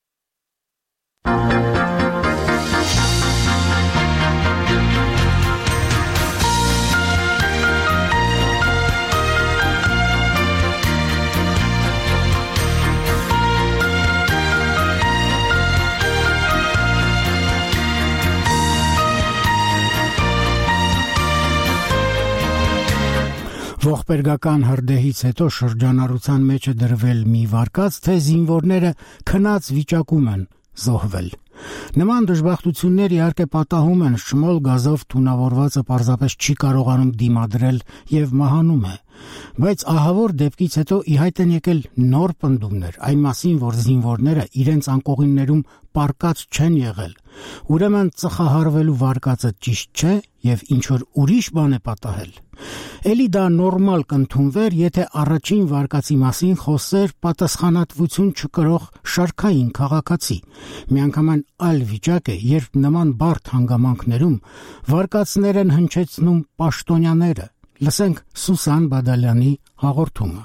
Ողբերգական հրդեհից հետո շրջանառության մեջ է դրվել մի վարկած, թե զինվորները քնած վիճակում են զոհվել։ Նման դժբախտություններ իհարկե պատահում են, շմոլ գազով թունավորվածը պարզապես չի կարողանում դիմադրել եւ մահանում է։ Բայց ահավոր դեպքից հետո ի հայտ են եկել նոր պնդումներ, այն մասին, որ զինվորները իրենց անկողիններում պարկած չեն եղել։ Ուրեմն ծխահարվելու վարկածը ճիշտ չէ եւ ինչ որ ուրիշ բան է պատահել։ Էլի դա նորմալ կընդունվեր, եթե առաջին վարկածի մասին խոսեր պատասխանատվություն չկրող շարքային քաղաքացի։ Միանգամայն այլ վիճակ է, երբ նման բարդ հանգամանքներում վարկածներ են հնչեցնում պաշտոնյաները։ Լսենք Սուսան Բադալյանի հաղորդումը։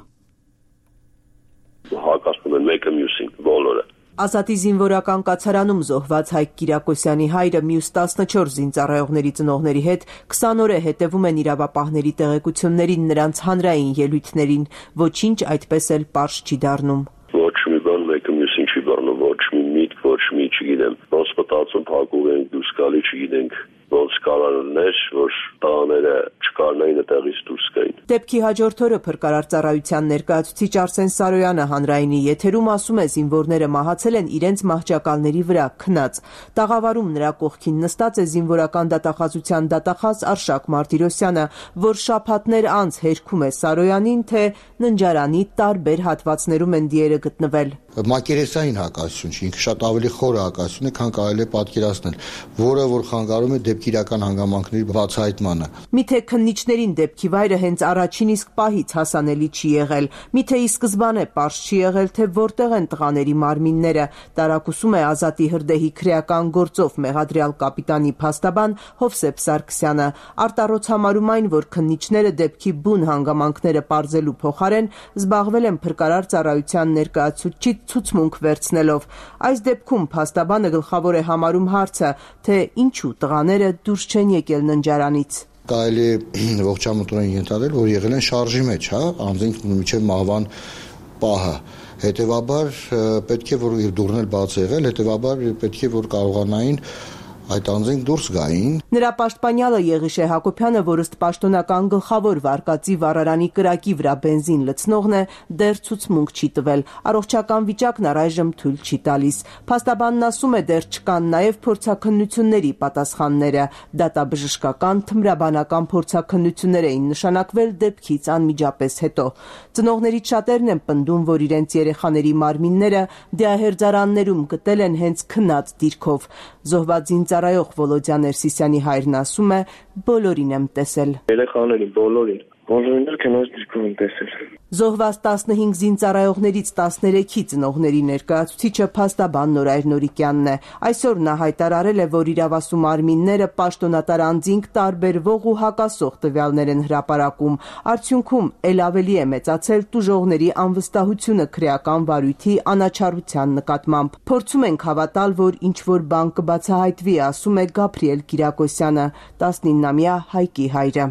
Հակասում են մեկը մյուսին, բոլորը։ Ազատի զինվորական կացարանում զոհված Հայկ Կիրակոսյանի հայրը մյուս 14 զինծառայողների ծնողների հետ 20 օր է հետևում են իրավապահների տեղեկություններին, նրանց հանրային ելույթներին, ոչինչ այդպես էլ պարզ չի դառնում։ Ոչ մի բան մեկը մյուսին չի բառնում, ոչ մի միտք, ոչ մի չգիտեմ, ոնց մտածում փակում ենք, դուրս գալի չգիտենք, ոնց կարողաններ, որ տղաները չկարնային այդտեղից դուրս գային։ Դեպքի հաջորդ օրը փրկարար ծառայության ներկայացուցիչ Արսեն Սարոյանը հանրայինի եթերում ասում է, զինվորները մահացել են իրենց մահճակալների վրա քնած։ Տաղավարում նրա կողքին նստած է զինվորական դատախազության դատախազ Արշակ Մարտիրոսյանը, որ շաբաթներ անց հերքում է Սարոյանին, թե ննջարանի տարբեր հատվածներում են դիերը գտնվել։ Մակերեսային հակասություն չի, ինքը շատ ավելի խոր հակասություն է, քան կարելի է պատկերացնել, որը որ խանգարում է դեպքի իրական հանգամանքների բացահայտմանը։ Միթե քննիչներին դեպքի վայրը հենց առաջին իսկ պահից հասանելի չի եղել, միթե ի սկզբանե պարզ չի եղել, թե որտեղ են տղաների մարմինները, տարակուսում է Ազատի հրդեհի քրեական գործով մեղադրյալ կապիտանի փաստաբան Հովսեփ Սարգսյանը, արտառոց համարում այն, որ քննիչները դեպքի բուն հանգամանքները պարզելու փոխարեն զբաղվել են փրկարար ծառայության ներկայացուցիչի ցուցմունք վերցնելով։ Այս դեպքում փաստաբանը գլխավոր է համարում հարցը, թե ինչու տղաները դուրս չեն եկել ննջարանից։ Կարելի է ողջամտորեն ենթադրել, որ եղել են շարժի մեջ, անձինք մինչև մահվան պահը։ Հետևաբար պետք է որ դուռն էլ բաց եղել, հետևաբար պետք է որ կարողանային այդ անձինք դուրս գային։ Նրա պաշտպանյալը Եղիշե Հակոբյանը, որ ըստ պաշտոնական գլխավոր վարկածի վառարանի կրակի վրա բենզին լցնողն է, դեռ ցուցմունք չի տվել։ Առողջական վիճակն առայժմ թույլ չի տալիս։ Փաստաբանն ասում է, դեռ չկան նաև փորձաքննությունների պատասխանները։ Դատաբժշկական թմրաբանական փորձաքննություններ էին նշանակվել դեպքից անմիջապես հետո։ Ծնողներից շատերն են պնդում, որ իրենց երեխաների մարմինները դիահերձարաններում գտել են հենց քնած դիրքով։ Զոհված զինծառայող Վոլոդյա Ներսիսյանի հայրն ասում է, բոլորին եմ տեսել։ Երեխաներին բոլորին էլ քնած դիրքով եմ տեսել։ Զոհված 15 զինծառայողներից 13-ի ծնողների ներկայացուցիչը փաստաբան Նորայր Նորիկյանն է։ Այսօր նա հայտարարել է, որ իրավասու մարմինները պաշտոնատար անձինք տարբերվող ու հակասող տվյալներ են հրապարակում։ Արդյունքում էլ ավելի է մեծացել տուժողների անվստահությունը քրեական վարույթի անաչառության նկատմամբ։ Փորձում ենք հավատալ, որ ինչ-որ բան կբացահայտվի, ասում է Գաբրիել Կիրակոսյանը, 19-ամյա Հայկի հայրը։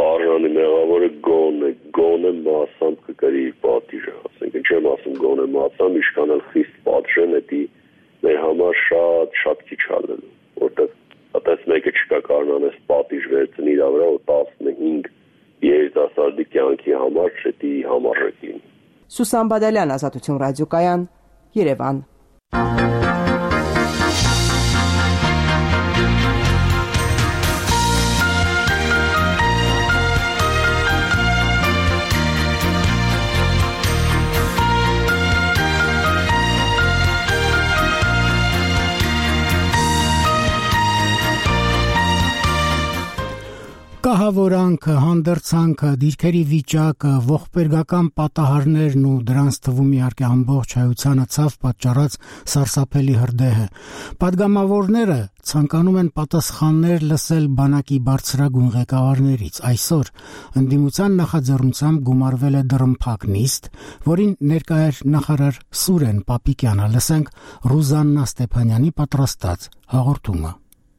Գոնե մասամբ կկրի պատիժը, ասենք չեմ ասում գոնե մասամբ, ինչքան էլ խիստ պատժեն, դա մեր համար շատ քիչ ալելու, որտեղ այդպես մեկը չկա կարողանես պատիժ վերցնել իր վրա, որ 15 երիտասարդի կյանքի համար դա համարժեք լինի։ Սուսան Բադալյան, Ազատություն ռադիոկայան, Երևան։ Կահավորանքը, հանդերձանքը, դիրքերի վիճակը, ողբերգական պատահարներն ու դրանց թվում իհարկե ամբողջ հայությանը ցավ պատճառած սարսափելի հրդեհը։ Պատգամավորները ցանկանում են պատասխաններ լսել բանակի բարձրագույն ղեկավարներից։ Այսօր ընդդիմության նախաձեռնությամբ գումարվել է դռնփակ նիստ, որին ներկա էր նախարար Սուրեն Պապիկյանը։ Լսենք Ռուզաննա Ստեփանյանի պատրաստած հաղորդումը։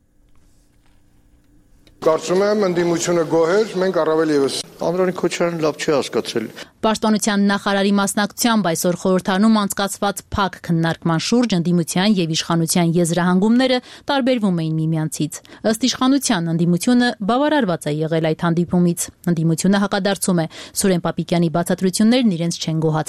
Կարծում եմ ընդդիմությունը գոհ էր, մենք առավել եւս։ Անդրանիկ Քոչարյանը լավ չի հասկացել։ Պաշտպանության նախարարի մասնակցությամբ այսօր խորհրդարանում անցկացված փակ քննարկման շուրջ ընդդիմության եւ իշխանության եզրահանգումները տարբերվում էին միմյանցից։ Ըստ իշխանության ընդդիմությունը բավարարված է եղել այդ հանդիպումից։ Ընդդիմությունը հակադարձում է, Սուրեն Պապիկյանի բացատրություններն իրենց չեն գոհացրել։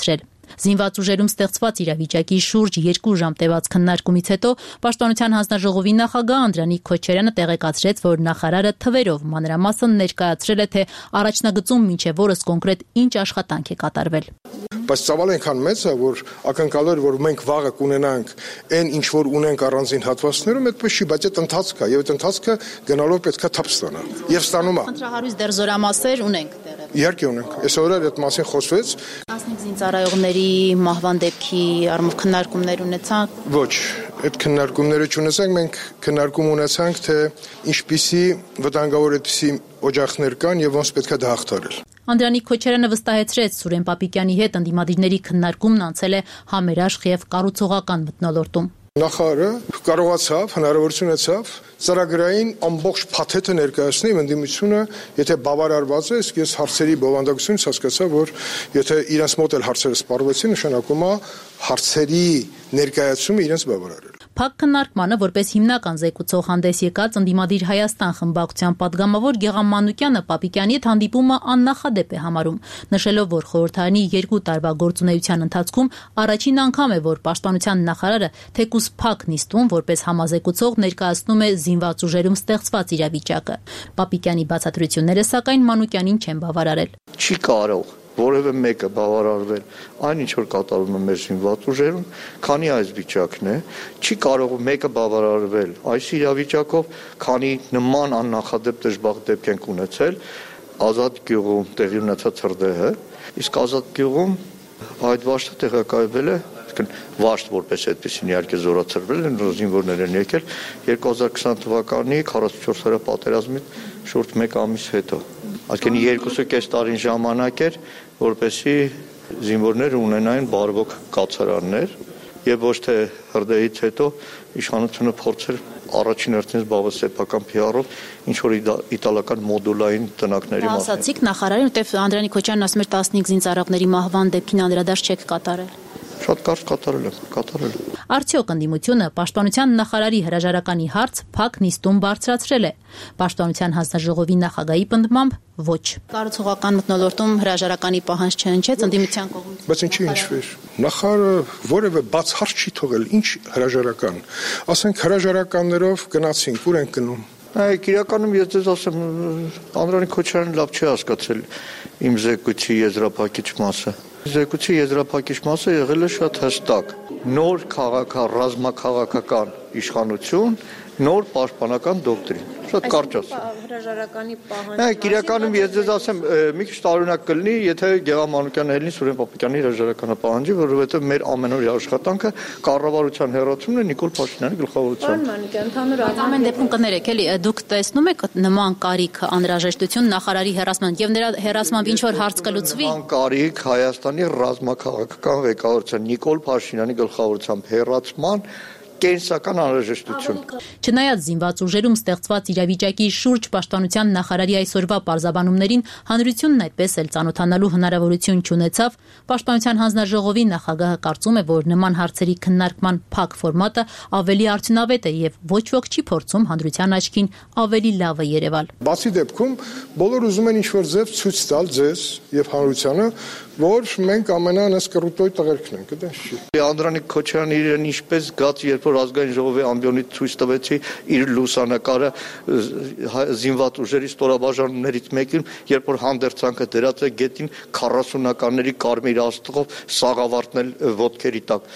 Զինված ուժերում ստեղծված իրավիճակի շուրջ 2 ժամ տևած քննարկումից հետո Պաշտպանության հանձնաժողովի նախագահ Անդրանիկ Քոչարյանը տեղեկացրեց, որ նախարարը թվերով մանրամասն ներկայացրել է, թե առաջնագծում մինչև օրս կոնկրետ ինչ աշխատանք է կատարվել։ Բայց ծավալը այնքան մեծ է, որ ակնկալել էր, որ մենք վաղը կունենանք այն ինչ որ ունենք առանձին հատվածներում, այդպես չի, բայց այդ ընթացք է, եւ այդ ընթացքը գնալով պետքա թափ ստանա։ Եվ ստանում է։ Խնդրահարույց դեռ զորամասեր ունենք դեռ։ Իհարկե ունենք։ Այս օրեր այդ մասին խոսվեց։ 15 զինծառայողների մահվան դեպքի առումով քննարկումներ ունեցանք։ Ոչ, այդ քննարկումները չունեցանք, մենք քննարկում ունեցանք, թե ինչպիսի վտանգավոր այդպիսի օջախներ կան եւ ոնց պետքա դա հաղթարել։ Անդրանիկ Քոչարյանը վստահեցրեց, Սուրեն Պապիկյանի հետ ընդդիմադիրների քննարկումն անցել է համերաշխ եւ կառուցողական մթնոլորտում։ Նախարարը կարողացավ, հնարավորություն ունեցավ ծրագրային ամբողջ փաթեթը ներկայացնել ընդդիմությունը, եթե բավարարված է, իսկ ես հարցերի բովանդակությունից հասկացա, որ եթե իրենց մոտ էլ հարցերը սպառվեցին, նշանակում է հարցերի ներկայացումը իրենց բավարարել։ Փակ քննարկմանը որպես հիմնական զեկուցող հանդես եկած ընդդիմադիր Հայաստան խմբակցության падգամավոր Գեգամ Մանուկյանը Պապիկյանի հետ հանդիպումը աննախադեպ է համարում, նշելով, որ խորհրդարանի 2 տարվա գործունեության ընթացքում առաջին անգամ է, որ Պաշտպանության նախարարը թեկուզ փակ նիստում որպես համազեկուցող ներկայացնում է զինված ուժերում ստեղծված իրավիճակը։ Պապիկյանի բացատրությունները սակայն Մանուկյանին չեն բավարարել։ Չի կարող որևէ մեկը բավարարվել այն ինչ որ կատարվում է մեր զինված ուժերում, քանի այս վիճակն է, չի կարող մեկը բավարարվել այս իրավիճակով, քանի նման աննախադեպ դժբախտ դեպք ենք ունեցել Ազատ գյուղում տեղի ունեցած հրդեհը, իսկ Ազատ գյուղում այդ վաշտը տեղակայվել է, վաշտ որպես այդպեսին իհարկե զորացրվել են, զինվորներ են եկել 2020 թվականի 44-օրյա պատերազմի շուրջ 1 ամիս հետո։ Այսինքն 2.5 տարին ժամանակ էր, որպեսզի զինվորները ունենային բարվոք կացարաններ եւ ոչ թե հրդեհից հետո իշխանությունը փորձեր առաջին հերթին զբաղվել սեփական PR-ով ինչ որ իտալական մոդուլային տնակների մասին։ Ասացիք նախարարին, որտեվ Անդրանիկ Քոչարյանն ասում էր 15 զինծառայողների մահվան դեպքին անդրադարձ չեք կատարել։ Շատ կարճ կատարել եմ։ Արդյոք ընդդիմությունը Պաշտպանության նախարարի հրաժարականի հարց փակ նիստում բարձրացրել է։ Պաշտպանության հանձնաժողովի նախագահի պնդմամբ ոչ։ Կառուցողական մթնոլորտում հրաժարականի պահանջ չհնչեց ընդդիմության կողմից։ Բայց ինչի հնչվեր։ Նախարարը որևէ բաց հարց չի թողել, ինչ հրաժարական։ Ասենք հրաժարականներով գնացինք, ուր ենք գնում։ Այ իրականում ես ձեզ ասեմ, Անդրանիկ Քոչարյանը լավ չի հասկացել իմ զեկույցի եզրափակիչ մասը։ Զեկույցի եզրափակիչ մասը եղել է շատ հստակ։ Նոր ռազմաքաղաքական իշխանություն, նոր պաշտպանական դոկտրին։ Շատ կարճ ասեմ։ Հրաժարականի պահանջ։ Այ իրականում ես ձեզ ասեմ, մի քիչ տարօրինակ կլինի, եթե Գեգամ Մանուկյանը ելնի Սուրեն Պապիկյանի հրաժարականը պահանջի, որովհետև մեր ամենօրյա աշխատանքը կառավարության հերացումն է Նիկոլ Փաշինյանի գլխավորությամբ։ Պարոն Մանուկյան, ընդհանուր ամեն դեպքում կներեք, էլի դուք տեսնում եք նման կարիք անհրաժեշտություն նախարարի հերացման եւ նրա հերացմամբ ինչ որ հարց կլուծվի։ Նման կարիք Հայաստանի ռազմաքաղաքական ղեկավարության Նիկոլ Փաշինյանի գլխավորությամբ հերացման կենսական անհրաժեշտություն։ Չնայած զինված ուժերում ստեղծված իրավիճակի շուրջ Պաշտպանության նախարարի այսօրվա պարզաբանումներին հանրությունն այդպես էլ ծանոթանալու հնարավորություն չունեցավ, Պաշտպանության հանձնաժողովի նախագահը կարծում է, որ նման հարցերի քննարկման փակ ֆորմատը ավելի արդյունավետ է եւ ոչ ոք չի փորձում հանրության աչքին ավելի լավը երևալ։ Բացի դեպքում բոլոր ուզում են ինչ-որ ձև ցույց տալ ձեզ եւ հանրությանը, որ մենք ամենանես կռուտոյ տղերքն ենք, դա չի։ Անդրանիկ Քոչարյանը իրեն ինչպես գաց, երբ որ ազգային ժողովի ամբիոնից ցույց տվեցի իր լուսանկարը զինված ուժերի ստորաբաժանումներից մեկին, երբ որ հանդերձանքը դրած է գետին 40-ականների կարմիր աստղով սաղավարտնել ոտքերի տակ։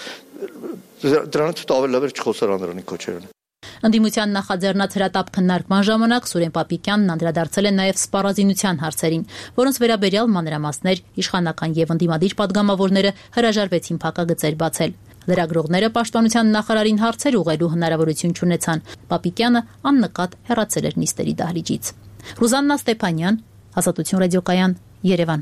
Դրանից ավելի լավ էր չխոսեր Անդրանիկ Քոչարյանը։ Ընդդիմության նախաձեռնած հրատապ քննարկման ժամանակ Սուրեն Պապիկյանն անդրադարձել է նաև սպառազինության հարցերին, որոնց վերաբերյալ մանրամասներ իշխանական եւ ընդդիմադիր падգամավորները հրաժարվեցին փակագծեր բացել։ Լրագրողները Պաշտպանության նախարարին հարցեր ուղղելու հնարավորություն չունեցան։ Պապիկյանը աննկատ հեռացել էր նիստերի դահլիճից։ Ռուզաննա Ստեփանյան, Ազատություն ռադիոկայան, Երևան։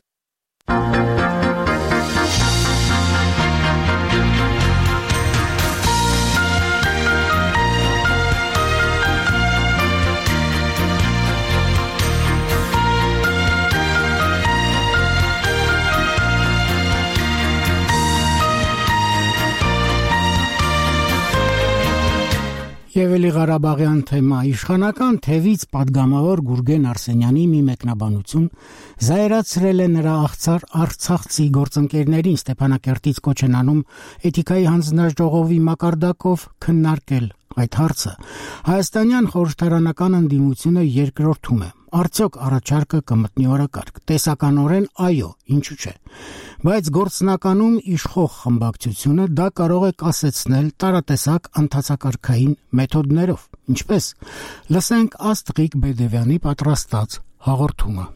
Եվ էլի Ղարաբաղյան թեմա իշխանական թևից падգամավոր Գուրգեն Արսենյանի մի մեկնաբանություն զայրացրել է նրա աղցար արցախցի գործընկերներին Ստեփանակերտից կոչ են անում էթիկայի հանձնաժողովի մակարդակով քննարկել այդ հարցը։ Հայաստանյան խորհրդարանական ընդդիմությունը երկրորդում է։ Արդյոք առաջարկը կմտնի օրակարգ։ Տեսականորեն այո, ինչու՞ չէ։ Բայց գործնականում իշխող խմբակցությունը դա կարող է կասեցնել տարատեսակ ընթացակարգային մեթոդներով։ Ինչպես։ Լսենք Աստղիկ Բեդևյանի պատրաստած հաղորդումը։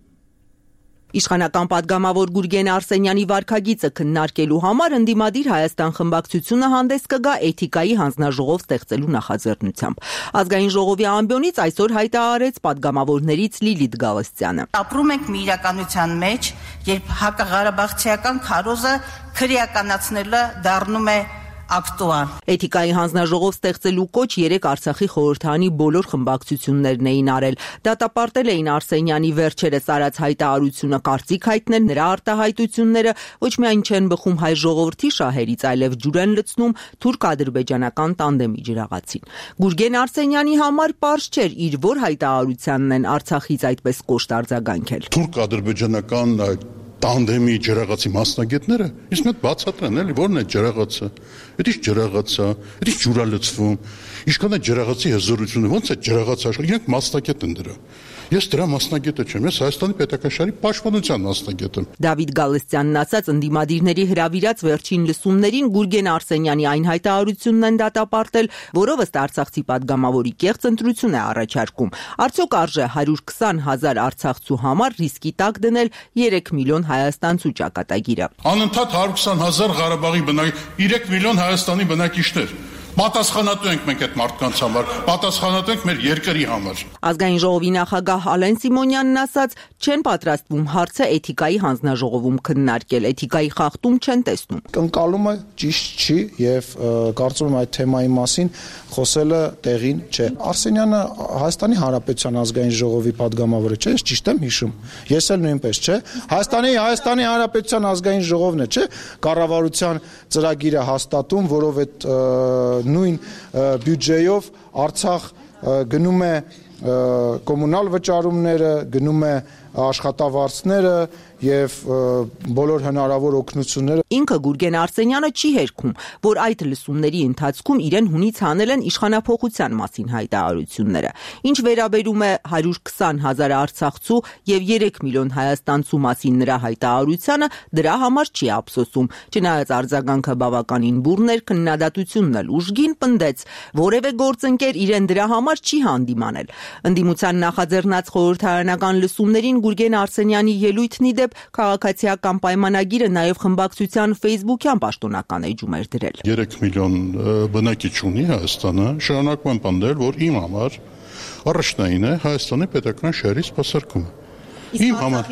Իշխանական падգամավոր Գուրգեն Արսենյանի վարքագիծը քննարկելու համար ընդդիմադիր Հայաստան խմբակցությունը հանդես կգա էթիկայի հանձնաժողով ստեղծելու նախաձեռնությամբ։ Ազգային ժողովի ամբիոնից այսօր հայտարարեց падգամավորներից Լիլիթ Գալստյանը։ Ապրում ենք մի իրականության մեջ, երբ հակղարաբաղցիական քարոզը քրեականացնելը դառնում է ակտուալ։ Էթիկայի հանձնաժողով ստեղծելու կոչ երեք Արցախի խորհրդարանի բոլոր խմբակցություններն էին արել։ Դատապարտել էին Արսենյանի վերջերս արած հայտարարությունը, կարծիք հայտնել նրա արտահայտությունները ոչ միայն չեն բխում հայ ժողովրդի շահերից, այլև ջուր են լցնում թուրք-ադրբեջանական տանդեմի ջրաղացին։ Գուրգեն Արսենյանի համար պարզ չէր իր որ հայտարարությանն են Արցախից այդպես կոշտ արձագանքել։ Թուրք-ադրբեջանական տանդեմի ջրաղացի մասնագետները իսկ մեկ բացատրեն, էլի որն է ջրաղացը։ Դա ինչ ջրաղաց է, դա ինչ ջուր է լցվում։ Ինչքան է ջրաղացի հզորությունը, ոնց է ջրաղաց աշխարհ, իրենք մասնագետ են դրա։ Ես դրա մասնագետը չեմ, ես Հայաստանի պետական շահերի պաշտպանության մասնագետ եմ։ Դավիթ Գալստյանն ասաց, ընդդիմադիրների հրավիրած վերջին լսումներին Գուրգեն Արսենյանի այն հայտարարությունն են դատապարտել, որով ըստ Արցախցի падգամավորի կեղծ ընտրություն է առաջարկում։ Արդյոք արժե 120,000 արցախցու համար ռիսկի տակ դնել 3 միլիոն հայաստանցու ճակատագիրը։ Անընդհատ 120,000 Ղարաբաղի բնակիչ, 3 միլիոն Հայաստանի բնակիչներ։ Պատասխանատու ենք մենք այդ մարդկանց համար, պատասխանատու ենք մեր երկրի համար։ Ազգային ժողովի նախագահ Ալեն Սիմոնյանն ասաց, չեն պատրաստվում հարցը էթիկայի հանձնաժողովում քննարկել, էթիկայի խախտում չեն տեսնում։ Կնկալումը ճիշտ չի եւ կարծում եմ այդ թեմայի մասին խոսելը տեղին չէ։ Արսենյանը Հայաստանի Հանրապետության ազգային ժողովի падգամավորը չէ, ես ճիշտ եմ հիշում։ Ես էլ նույնպես, չէ։ Հայաստանի Հանրապետության ազգային ժողովն է, չէ, կառավարության ծրագիրը հաստատում, որով այդ նույն բյուջեով Արցախ գնում է կոմունալ վճարումները, գնում է աշխատավարձները եւ բոլոր հնարավոր օգնությունները։ Ինքը Գուրգեն Արսենյանը չի հերքում, որ այդ լսումների ընթացքում իրեն հունից հանել են իշխանափոխության մասին հայտարարությունները։ Ինչ վերաբերում է 120,000 արցախցու եւ 3 միլիոն հայաստանցու մասին նրա հայտարարությանը, դրա համար չի ափսոսում։ Չնայած արձագանքը բավականին բուռն էր, քննադատությունն էլ ուժգին պնդեց, որևէ գործընկեր իրեն դրա համար չի հանդիմանել։ Ընդդիմության նախաձեռնած խորհրդարանական լսումներին Գուրգեն Արսենյանի ելույթն ի դեպ քաղաքացիական պայմանագիրը նաև խմբակցության Facebook-յան պաշտոնական էջում էր դրել։ 3 միլիոն բնակիչ ունի Հայաստանը, շարունակում եմ պնդել, որ իմ համար առաջնային է Հայաստանի պետական շահերի սպասարկումը։ Իմ համար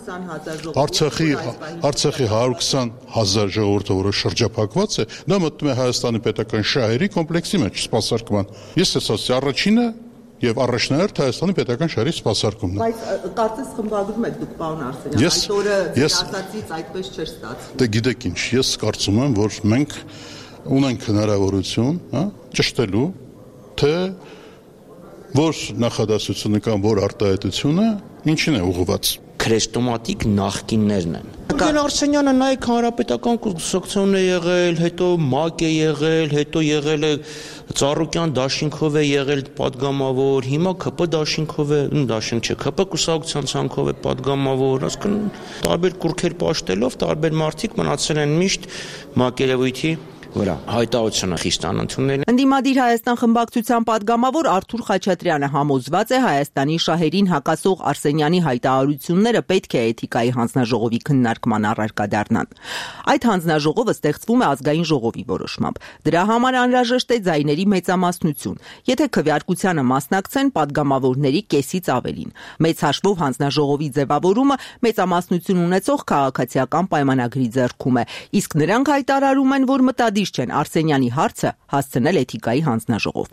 Արցախի 120,000 ժողովուրդը, որը շրջափակված է, դա մտնում է Հայաստանի պետական շահերի կոմպլեքսի մեջ սպասարկման։ Ես ասացի առաջինը եւ առաջնահերթ Հայաստանի պետական շահերի սպասարկումն է։ Բայց կարծես խմբագրում եք դուք, պարոն Արսենյան, այդ օրը ասացից այդպես չէր ստացվում։ Դե գիտեք ինչ, ես կարծում եմ, որ մենք ունենք հնարավորություն, ճշտելու, թե որ նախադասությունը կամ որ արտահայտությունը ինչին է ուղղված։ Քրեստոմատիկ նախկիններն են։ Գուրգեն Արսենյանը նայեք հանրապետական կուսակցություն է եղել, հետո ՄԱԿ է եղել, հետո եղել է Ծառուկյան դաշինքով է եղել падգամավոր, հիմա ԿՊ դաշինքով է, դաշինք չէ, ԿՊ կուսակցության ցանկով է падգամավոր, ասկան տարբեր կուրքեր պաշտելով տարբեր մարդիկ մնացել են միշտ ՄԱԿ-ի վրա հայտարարությունը խիստ անընդունելի։ Ընդդիմադիր Հայաստան խմբակցության падգամավոր Արթուր Խաչատրյանը համոզված է Հայաստանի շահերին հակասող Արսենյանի հայտարարությունները պետք է էթիկայի հանձնաժողովի քննարկման առարկա դառնան։ Այդ հանձնաժողովը ստեղծվում է ազգային ժողովի որոշմամբ։ Դրա համար անհրաժեշտ է ձայների մեծամասնություն։ Եթե քվեարկությանը մասնակցեն падգամավորների կեսից ավելին։ Մեծ հաշվով հանձնաժողովի ձևավորումը մեծամասնություն ունեցող քաղաքացիական պայմանագրի ձեռքում է, իսկ նրանք հայտարարում են, որ մտադիր չեն Արսենյանի հարցը հասցնել էթիկայի հանձնաժողով։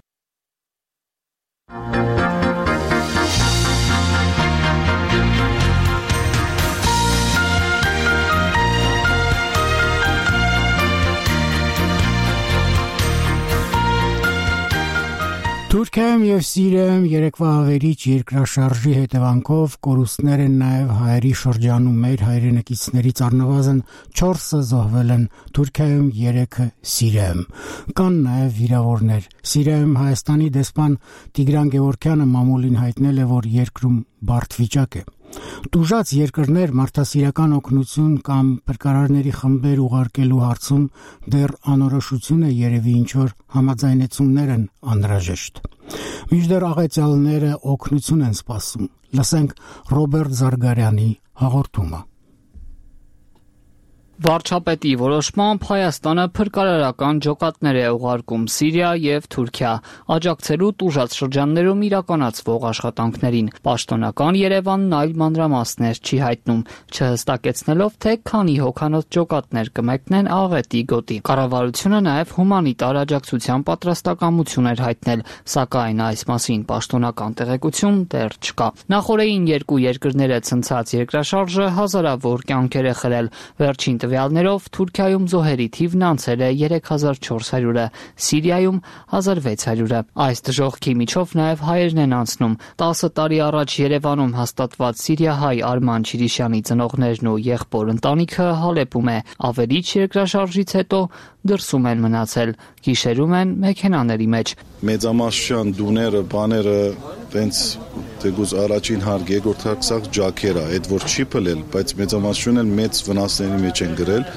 Թուրքիայում եւ Սիրիայում երեկվա ավերիչ երկրաշարժի հետևանքով կորուստներ են նաեւ հայերի շրջանում մեր հայրենակիցներից առնվազն 4-ը զոհվել են, Թուրքիայում 3-ը Սիրիայում։ Կան նաեւ վիրավորներ։ Սիրիայում Հայաստանի դեսպան Տիգրան Գևորգյանը մամուլին հայտնել է, որ երկրում բարդ վիճակ է։ Տուժած երկրներ մարդասիրական օգնություն կամ փրկարարների խմբեր ուղարկելու հարցում դեռ անորոշություն է, երևի ինչ-որ համաձայնեցումներ են անհրաժեշտ։ Մինչդեռ աղետյալները օգնություն են սպասում։ Լսենք Ռոբերտ Զարգարյանի հաղորդումը։ Վարչապետի որոշմամբ Հայաստանը փրկարարական ջոկատներ է ուղարկում Սիրիա եւ Թուրքիա, աջակցելու տուժած շրջաններում իրականացվող աշխատանքներին։ Պաշտոնական Երևանն այլ մանրամասներ չի հայտնում, չհստակեցնելով, թե քանի հոգանոց ջոկատներ կմեկնեն աղետի գոտի։ Կառավարությունը նաեւ հումանիտար աջակցության պատրաստակամություն էր հայտնել, սակայն այս մասին պաշտոնական տեղեկություն դեռ չկա։ Նախորդին երկու երկրները ցնցած երկրաշարժը հազարավոր կյանքեր է խլել։ Վերջին տվյալներով Թուրքիայում զոհերի թիվն անցել է 3400-ը, Սիրիայում 1600-ը։ Այս դժոխքի միջով նաև հայերն են անցնում։ 10 տարի առաջ Երևանում հաստատված սիրիահայ Արման Չիրիշյանի ծնողներն ու եղբոր ընտանիքը Հալեպում է։ Ավերիչ երկրաշարժից հետո դրսում են մնացել, գիշերում են մեքենաների մեջ։ Մեծամասնության դուները, բաները, տենց դեգուզ առաջին հարկ, երկրորդ հարկ սաղ ջաքեր է, այդ որ չի փլել, բայց մեծամասնությունն էլ մեծ վնասների մեջ են գրել,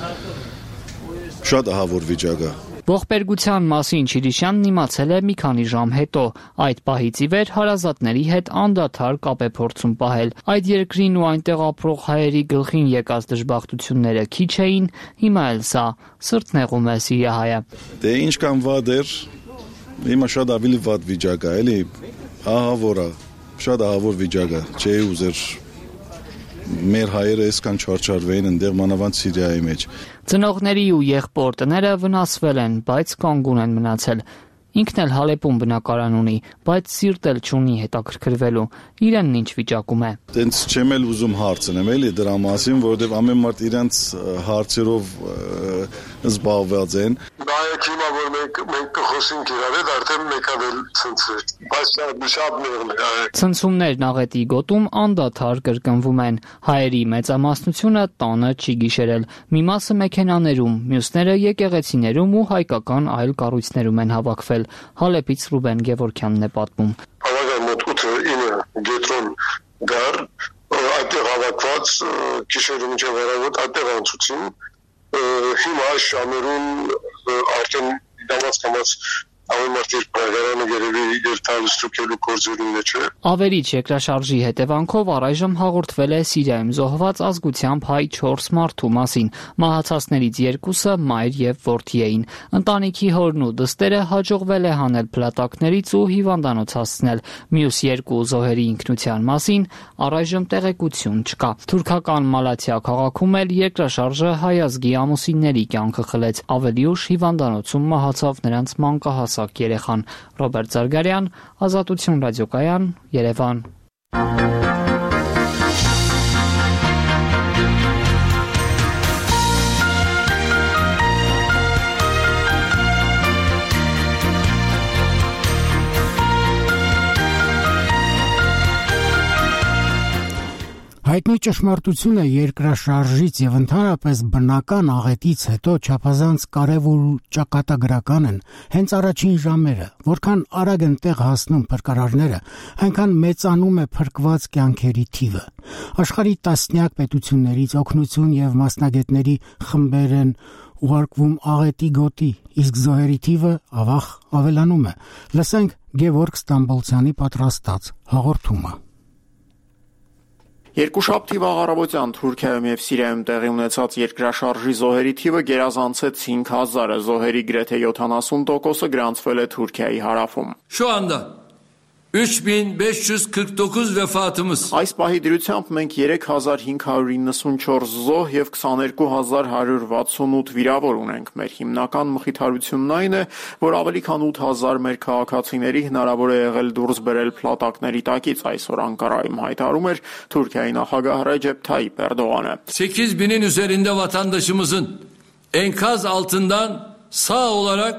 շատ ահավոր վիճակ է։ Ողբերգության մասին Չիրիշյանն իմացել է մի քանի ժամ հետո։ Այդ պահից ի վեր հարազատների հետ անդադար կապ է փորձում պահել։ Այդ երկրին ու այնտեղ ապրող հայերի գլխին եկած դժբախտությունները քիչ էին, հիմա էլ սա սրտնեղում է սիրիահայը։ Դե ինչ կան վատ էր, հիմա շատ ավելի վատ վիճակ է, էլի ահավոր է, շատ ահավոր վիճակ է, չէի ուզեր մեր հայերը այսքան չարչարվեին ընդեղ մանավանդ Սիրիայի մեջ։ Ծնողների ու եղբոր տները վնասվել են, բայց կանգուն են մնացել։ Ինքն էլ Հալեպում բնակարան ունի, բայց սիրտ էլ չունի հետաքրքրվելու։ Իրենն ինչ վիճակում է։ Տենց չեմ էլ ուզում հարցնեմ էլի դրա մասին, որովհետև ամեն մարդ իրենց հարցերով զբաղված են։ Նայեք հիմա որ մենք կխոսենք իրար հետ, արդեն մեկան էլ ցնցվեց։ Բայց շատ մեղմ է։ Ցնցումներն աղետի գոտում անդադար կրկնվում են։ Հայերի մեծամասնությունը տանը չի գիշերել։ Մի մասը մեքենաներում, մյուսները եկեղեցիներում ու հայկական այլ կառույցներում են հավաքվել։ Հալեպից Ռուբեն Գևորգյանն է պատմում։ Հավաքան մոտ 8-9 գետրոն գար, այդտեղ հավաքված գիշերը մինչև առավոտ այդտեղ անցուցին։ Հիմա այս ժամերում արդեն դամած ամեն մարդ իր պայքարանը երևի երթալստուկելու գործերի մեջ է։ Ավերիչ երկրաշարժի հետևանքով առայժմ հաղորդվել է Սիրիայում զոհված ազգությամբ հայ 4 մարդու մասին։ Մահացածներից 2-ը մայր եւ որդի էին։ Ընտանիքի հորն ու դստերը հաջողվել է հանել փլատակներից ու հիվանդանոց հասցնել։ Մյուս 2 զոհերի ինքնության մասին առայժմ տեղեկություն չկա։ Թուրքական Մալաթիա քաղաքում էլ երկրաշարժը հայ ազգի ամուսինների կյանքը խլեց։ Ավելի ուշ հիվանդանոցում մահացավ նրանց մանկահասակ երեխան։ Ռոբերտ Զարգարյան, Ազատություն ռադիոկայան, Երևան։ Հայտնի ճշմարտությունը երկրաշարժից եւ ընդհանրապես բնական աղետից հետո չափազանց կարևոր ու ճակատագրական են հենց առաջին ժամերը, որքան արագ են տեղ հասնում փրկարարները, այնքան մեծանում է փրկված կյանքերի թիվը։ Աշխարհի տասնյակ պետություններից օգնություն եւ մասնագետների խմբեր են ուղարկվում աղետի գոտի, իսկ զոհերի թիվը ավաղ ավելանում է։ Լսենք Գևորգ Ստամբոլցյանի պատրաստած հաղորդումը։ Երկուշաբթի վաղ-առավոտյան Թուրքիայում եւ Սիրիայում տեղի ունեցած երկրաշարժի զոհերի թիվը գերազանցեց 5000-ը, զոհերի գրեթե 70%-ը գրանցվել է Թուրքիայի հարավում։ Şu anda 3549 vefatımız. Այս պահի դրությամբ մենք 3594 զոհ եւ 22168 վիրավոր ունենք։ Մեր հիմնական մխիթարությունն այն է, որ ավելի քան 8000 մեր քաղաքացիների հնարավոր է եղել դուրս բերել փլատակների տակից, այսօր Անկարայում հայտարարում էր Թուրքիայի նախագահ Ռեջեփ Թայիփ Էրդողանը։ 8000'in üzerinde vatandaşımızın enkaz altından sağ olarak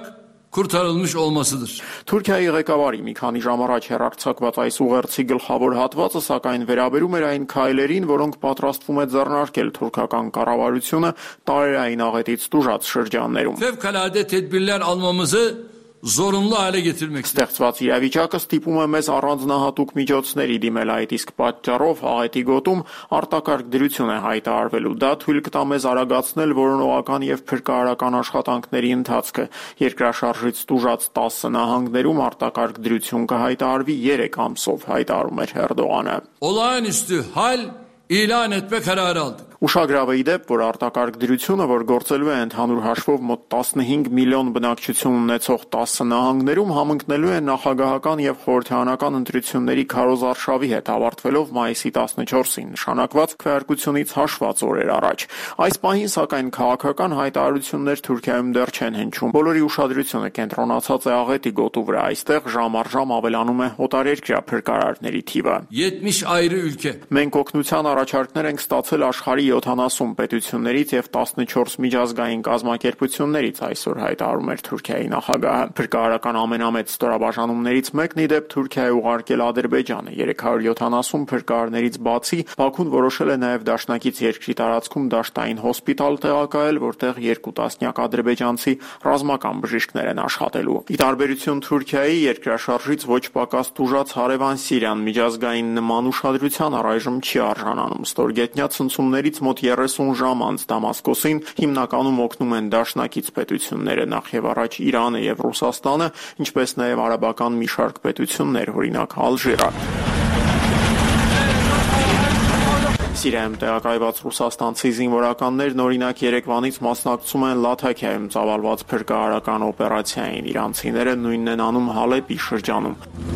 kurtarılmış olmasıdır. Թուրքիայի ղեկավարի մի քանի ժամ առաջ հեռարձակված այս ուղերձի գլխավոր հատվածը սակայն վերաբերում էր այն քայլերին, որոնք պատրաստվում է ձեռնարկել թուրքական կառավարությունը տարերային աղետից տուժած շրջաններում։ Fevkalade tedbirler almamızı zorunlu hale getirmek. Ստեղծված իրավիճակը ստիպում է մեզ առանձնահատուկ միջոցների դիմել այդ իսկ պատճառով աղետի գոտում արտակարգ դրություն է հայտարարվելու։ Դա թույլ կտա մեզ արագացնել որոնողական եւ փրկարարական աշխատանքների ընթացքը։ Երկրաշարժից տուժած 10 նահանգներում արտակարգ դրություն կհայտարարվի 3 ամսով, հայտարարում էր Էրդողանը։ Olağanüstü hal ilan etme kararı aldık. Ուշագրավ է ի դեպ, որ արտակարգ դրությունը, որ գործելու է ընդհանուր հաշվով մոտ 15 միլիոն բնակչություն ունեցող 10 նահանգներում, համընկնելու է նախագահական եւ խորհրդարանական ընտրությունների քարոզարշավի հետ, ավարտվելով մայիսի 14-ին, նշանակված քվեարկությունից հաշված օրեր առաջ։ Այս պահին, սակայն, քաղաքական հայտարարություններ Թուրքիայում դեռ չեն հնչում։ Բոլորի ուշադրությունը կենտրոնացած է աղետի գոտու վրա։ Այստեղ ժամ առ ժամ ավելանում է օտարերկրյա փրկարարների թիվը։ 70 ayrı ülke. Մենք օգնության առաջարկներ ենք ստացել աշխարհի 70 պետություններից եւ 14 միջազգային կազմակերպություններից, այսօր հայտարարում էր Թուրքիայի նախագահը։ Փրկարարական ամենամեծ ստորաբաժանումներից մեկն ի դեպ Թուրքիայի ուղարկել Ադրբեջանը։ 370 փրկարարներից բացի Բաքուն որոշել է նաեւ դաշնակից երկրի տարածքում դաշտային հոսպիտալ տեղակայել, որտեղ 2 տասնյակ ադրբեջանցի ռազմական բժիշկներ են աշխատելու։ Ի տարբերություն Թուրքիայի, երկրաշարժից ոչ պակաս տուժած հարևան Սիրիան միջազգային նման ուշադրության առայժմ չի արժանանում։ Ստորգետնյա ցնցումներից մոտ 30 ժամ անց Դամասկոսին հիմնականում օգնում են դաշնակից պետությունները, նախ եւ առաջ Իրանը եւ Ռուսաստանը, ինչպես նաեւ արաբական մի շարք պետություններ, օրինակ Ալժիրը։ Սիրիայում տեղակայված ռուսաստանցի զինվորականներն օրինակ Երևանից մասնակցում են Լաթաքիայում ծավալված փրկարարական օպերացիային, իրանցիները նույնն են անում Հալեպի շրջանում։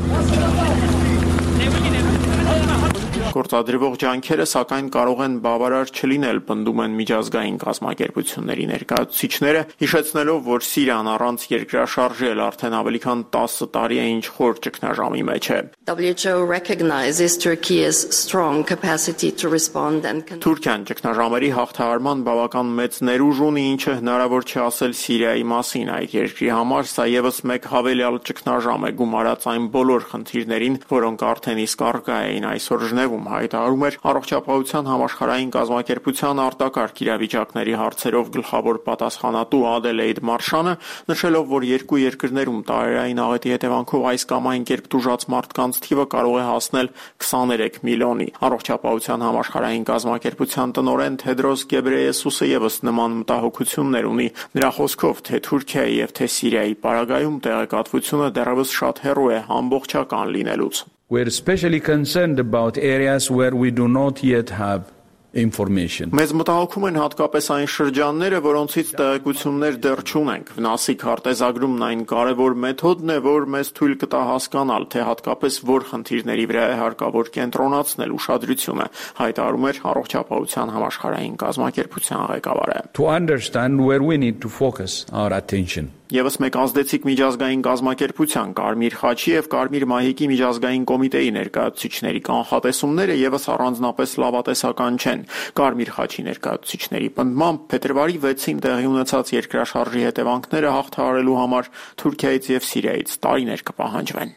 Գործադրվող ջանքերը սակայն կարող են բավարար չլինել, պնդում են միջազգային կազմակերպությունների ներկայացուցիչները, հիշեցնելով, որ Սիրիան առանց երկրաշարժի էլ արդեն ավելի քան 10 տարի է ինչ խոր ճգնաժամի մեջ է։ WHO recognizes Turkey's strong capacity to respond and Թուրքիան ճգնաժամերի հաղթահարման բավական մեծ ներուժ ունի, ինչը հնարավոր չէ ասել Սիրիայի մասին։ Այդ երկրի համար սա եւս մեկ հավելյալ ճգնաժամ է, գումարած այն բոլոր խնդիրներին, որոնք արդեն իսկ առկա էին այսօր Ժնևում, հայտարարում էր Առողջապահության համաշխարհային կազմակերպության արտակարգ իրավիճակների հարցերով գլխավոր պատասխանատու Ադելեյդ Մարշանը, նշելով, որ երկու երկրներում տարերային աղետի հետևանքով այս կամ այն կերպ տուժած մարդկանց թիվը կարող է հասնել 23 միլիոնի։ Առողջապահության համաշխարհային կազմակերպության տնօրեն Թեդրոս Գեբրեյեսուսը եւս նման մտահոգություններ ունի։ Նրա խոսքով, թե Թուրքիայի եւ թե Սիրիայի պարագայում տեղեկատվությունը դեռևս շատ հեռու է ամբողջական լինելուց։ We're especially concerned about areas where we do not yet have information. Մեզ մտահոգում են հատկապես այն շրջանները, որոնցից տեղեկություններ դեռ չունենք։ Վնասի քարտեզագրումն այն կարևոր մեթոդն է, որ մեզ թույլ կտա հասկանալ, թե հատկապես որ խնդիրների վրա է հարկավոր կենտրոնացնել ուշադրությունը, հայտարարում էր Առողջապահության համաշխարհային կազմակերպության ղեկավարը։ To understand where we need to focus our attention. Եվս մեկ ազդեցիկ միջազգային կազմակերպության Կարմիր խաչի եւ Կարմիր մահիկի միջազգային կոմիտեի ներկայացուցիչների կանխատեսումները եւս առանձնապես լավատեսական չեն։ Կարմիր խաչի ներկայացուցիչների պնդմամբ փետրվարի 6-ին տեղի ունեցած երկրաշարժի հետևանքները հաղթահարելու համար Թուրքիայից եւ Սիրիայից տարիներ կպահանջվեն։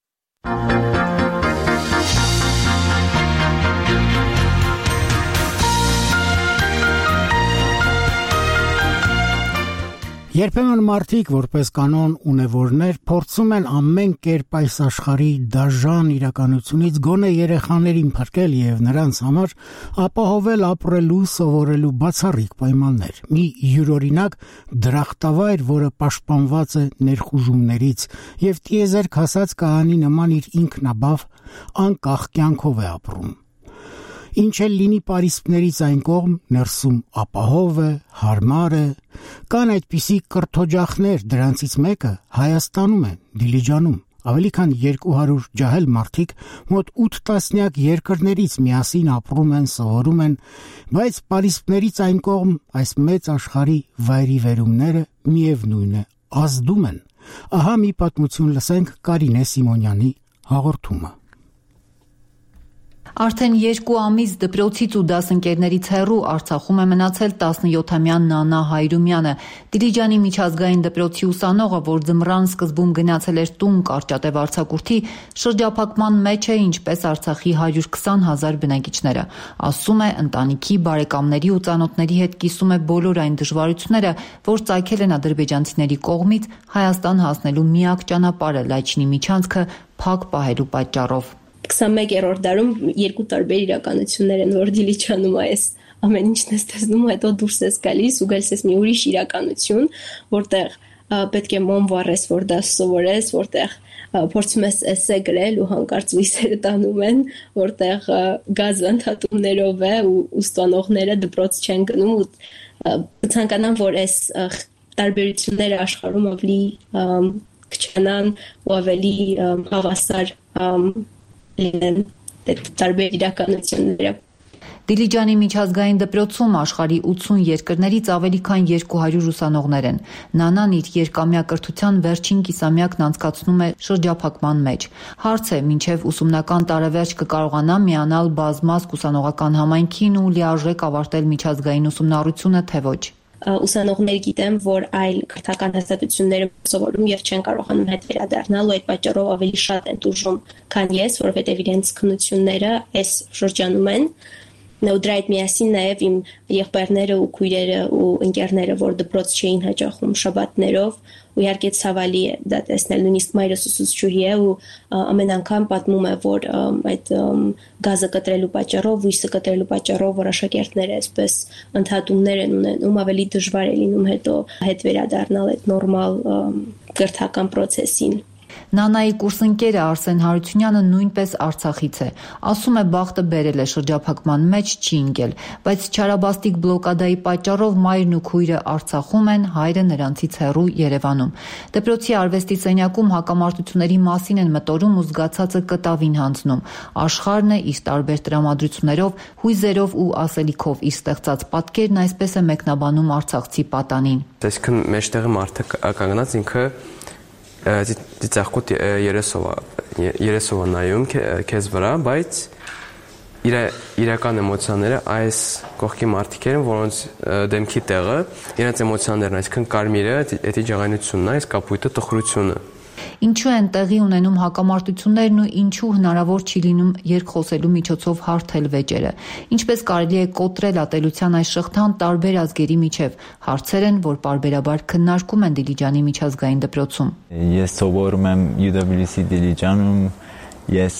Երբեմն մարդիկ, որպես կանոն ունևորներ, փորձում են ամեն կերպ այս աշխարհի դաժան իրականությունից գոնե երեխաներին փրկել եւ նրանց համար ապահովել ապրելու, սովորելու բացառիկ պայմաններ։ Մի յուրօրինակ դրախտավայր, որը պաշտպանված է ներխուժումներից եւ տիեզերք հասած կահանի նման իր ինքնաբավ անկախ կյանքով է ապրում։ Ինչ էլ լինի պարիսպներից այն կողմ, ներսում ապահով է, հարմար է, կան այդպիսի կրթօջախներ, դրանցից մեկը Հայաստանում է, Դիլիջանում, ավելի քան 200 ջահել մարդիկ մոտ 8 տասնյակ երկրներից միասին ապրում են, սովորում են, բայց պարիսպներից այն կողմ այս մեծ աշխարհի վայրիվերումները միևնույն է, ազդում են։ Ահա մի պատմություն լսենք Կարինե Սիմոնյանի հաղորդումը։ Արդեն 2 ամիս դպրոցից ու դասընկերներից հեռու Արցախում է մնացել 17-ամյա Նանա Հայրումյանը։ Դիլիջանի միջազգային դպրոցի ուսանողը, որ ձմռան սկզբում գնացել էր տուն կարճատև արձակուրդի, շրջափակման մեջ է ինչպես Արցախի 120,000 բնակիչները։ Ասում է, ընտանիքի, բարեկամների ու ծանոթների հետ կիսում է բոլոր այն դժվարությունները, որ ծագել են ադրբեջանցիների կողմից Հայաստան հասնելու միակ ճանապարհը Լաչինի միջանցքը փակ պահելու պատճառով։ 21-րդ դարում 2 տարբեր իրականություններ են, որ Դիլիջանում այս ամեն ինչն ես տեսնում, հետո դուրս ես գալիս ու գալիս ես մի ուրիշ իրականություն, որտեղ պետք է մոմ վառես, որ դա սովորես, որտեղ փորձում ես էսե գրել ու հանկարծ լույսերը տանում են, որտեղ գազը ընդհատումներով է ու ուսանողները դպրոց չեն գնում ու ցանկանամ, որ այս տարբերությունները աշխարհում ավելի քչանան ու ավելի հավասար լինեն տարբեր իրականությունները։ Դիլիջանի միջազգային դպրոցում աշխարհի 80 երկրներից ավելի քան 200 ուսանողներ են։ Նանան իր երկամյա կրթության վերջին կիսամյակն անցկացնում է շրջափակման մեջ։ Հարց է, մինչև ուսումնական տարեվերջ կկարողանա միանալ բազմազգ ուսանողական համայնքին ու լիարժեք ավարտել միջազգային ուսումնառությունը, թե ոչ։ Ուսանողներ գիտեմ, որ այլ կրթական հաստատությունները սովորում եւ չեն կարողանում հետ վերադառնալ ու այդ պատճառով ավելի շատ են տուժում, քան ես, որովհետեւ իրենց քննությունները այս շրջանում են։ Ու դրա հետ միասին նաև իմ եղբայրները ու քույրերը ու ընկերները, որ դպրոց չէին հաճախում շաբաթներով, ու իհարկե ցավալի է դա տեսնել, նույնիսկ մայրս ուսուցչուհի է ու ամեն անգամ պատմում է, որ այդ գազը կտրելու պատճառով, վույսը կտրելու պատճառով, որ աշակերտները այսպես ընդհատումներ են ունենում, ավելի դժվար է լինում հետո հետ վերադառնալ այդ նորմալ կրթական process-ին։ Նանայի կուրսընկերը Արսեն Հարությունյանը նույնպես Արցախից է։ Ասում է, բախտը բերել է շրջափակման մեջ չի ընկել, բայց չարաբաստիկ բլոկադայի պատճառով մայրն ու քույրը Արցախում են, հայրը նրանցից հեռու Երևանում։ Դպրոցի արվեստի սենյակում հակամարտությունների մասին են մտորում ու զգացածը կտավին հանձնում։ Աշխարհն է իր տարբեր տրամադրություններով, հույզերով ու ասելիքով իր ստեղծած պատկերն այսպես է մեկնաբանում արցախցի պատանին։ Այսինքն մեջտեղը մարդը կանգնած ինքը դիցախոտ երեսով նայում քեզ վրա, բայց իրական էմոցիաները այս կողքի մարդիկ են, որոնց դեմքի տեղը իրենց էմոցիաներն, այսինքն կարմիրը, էդի ջղայնությունն է, իսկ կապույտը տխրությունը։ Ինչու են տեղի ունենում հակամարտություններն ու ինչու հնարավոր չի լինում երկխոսելու միջոցով հարթել վեճերը։ Ինչպես կարելի է կոտրել ատելության այս շղթան տարբեր ազգերի միջև, հարցեր են, որ պարբերաբար քննարկում են Դիլիջանի միջազգային դպրոցում։ Ես սովորում եմ UWC Դիլիջանում, ես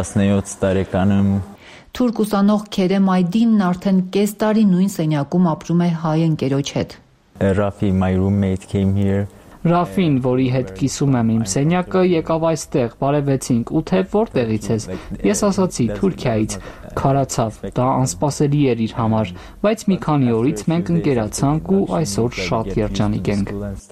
17 տարեկան եմ։ Թուրք ուսանող Քերեմ Այդինն արդեն կես տարի նույն սենյակում ապրում է հայ ընկերոջ հետ։ Rafi, my roommate came here. Ռաֆին, որի հետ կիսում եմ իմ սենյակը, եկավ այստեղ, բարևեցինք, ու թե որտեղից ես։ Ես ասացի Թուրքիայից, քարացավ, դա անսպասելի էր իր համար, բայց մի քանի օրից մենք ընկերացանք ու այսօր շատ երջանիկ ենք։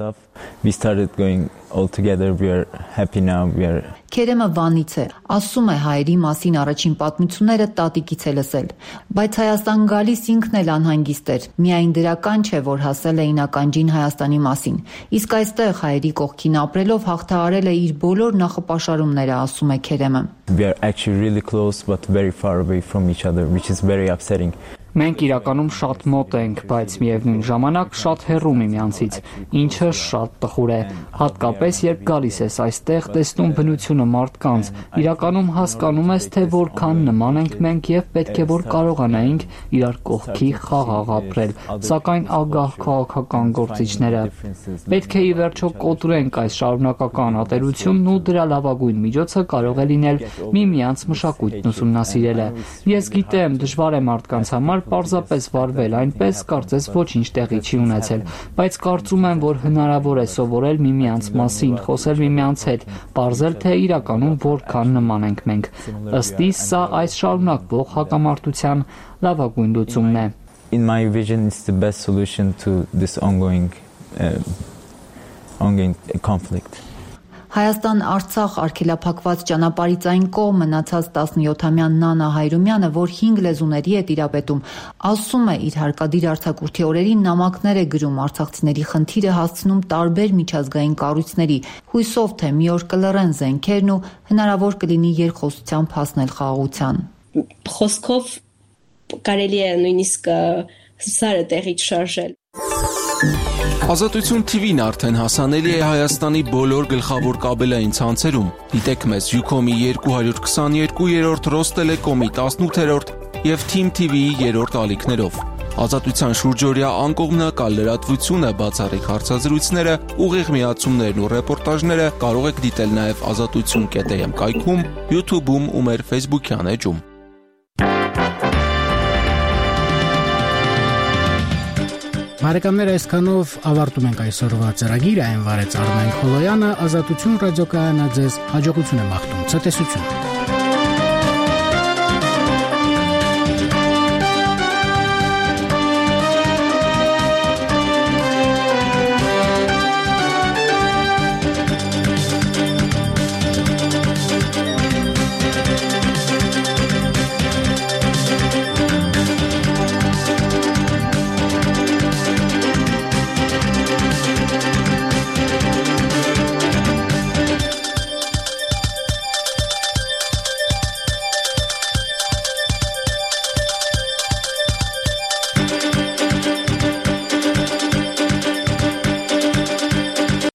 We started going all together. We are happy now. We are Քերեմը Վանից է, ասում է հայերի մասին առաջին պատմությունները տատիկից է լսել, բայց Հայաստան գալիս ինքն էլ անհանգիստ էր, միայն դրական չէ, որ հասել էին ականջին Հայաստանի մասին, իսկ այստեղ հայերի կողքին ապրելով հաղթահարել է իր բոլոր նախապաշարումները, ասում է Քերեմը։ We are actually really close but very far away from each other, which is very upsetting. Մենք իրականում շատ մոտ ենք, բայց միևնույն ժամանակ շատ հեռու միմյանցից, ինչը շատ տխուր է, հատկապես երբ գալիս ես այստեղ, տեսնում բնությունը մարդկանց, իրականում հասկանում ես, թե որքան նման ենք մենք եւ պետք է որ կարողանայինք իրար կողքի խաղաղ ապրել, սակայն ագահ քաղաքական գործիչները պետք է ի վերջո կոտրենք այս շարունակական ատելությունն ու դրա լավագույն միջոցը կարող է լինել միմյանց մշակույթն ուսումնասիրելը։ Ես գիտեմ, դժվար է մարդկանց համար պարզապես վարվել այնպես, կարծես ոչինչ տեղի չի ունեցել, բայց կարծում եմ, որ հնարավոր է սովորել միմյանց մասին, խոսել միմյանց հետ, պարզել, թե իրականում որքան նման ենք մենք։ Ըստ իս, սա այս շարունակվող հակամարտության լավագույն լուծումն է։ In my vision, it's the best solution to this ongoing conflict. Հայաստան-Արցախ արգելափակված ճանապարհից այն կողմ մնացած 17-ամյա Նանա Հայրումյանը, որ 5 լեզուների է տիրապետում, ասում է, իր հարկադիր արձակուրդի օրերին նամակներ է գրում արցախցիների խնդիրը հասցնում տարբեր միջազգային կառույցների, հույսով թե մի օր կլռեն զենքերն ու հնարավոր կլինի երկխոսությամբ հասնել խաղաղության։ խոսքով կարելի է նույնիսկ սարը տեղից շարժել։ Ազատություն TV-ն արդեն հասանելի է Հայաստանի բոլոր գլխավոր կաբելային ցանցերում։ Դիտեք մեզ Ucom-ի 222-րդ, Ռոստելեկոմի 18-րդ եւ Team TV-ի 3-րդ ալիքներով։ Ազատության շուրջօրյա անկողմնակալ լրատվությունը, բացառիկ հարցազրույցները, ուղիղ միացումներն ու ռեպորտաժները կարող եք դիտել նաև azatutsun.am կայքում, YouTube-ում ու մեր Facebook-յան էջում։ Բարեկամներ, այսքանով ավարտում ենք այսօրվա ծրագիրը, այն վարեց Արմեն Խոլոյանը, Ազատություն ռադիոկայանը ձեզ հաջողություն է մաղթում, ցտեսություն։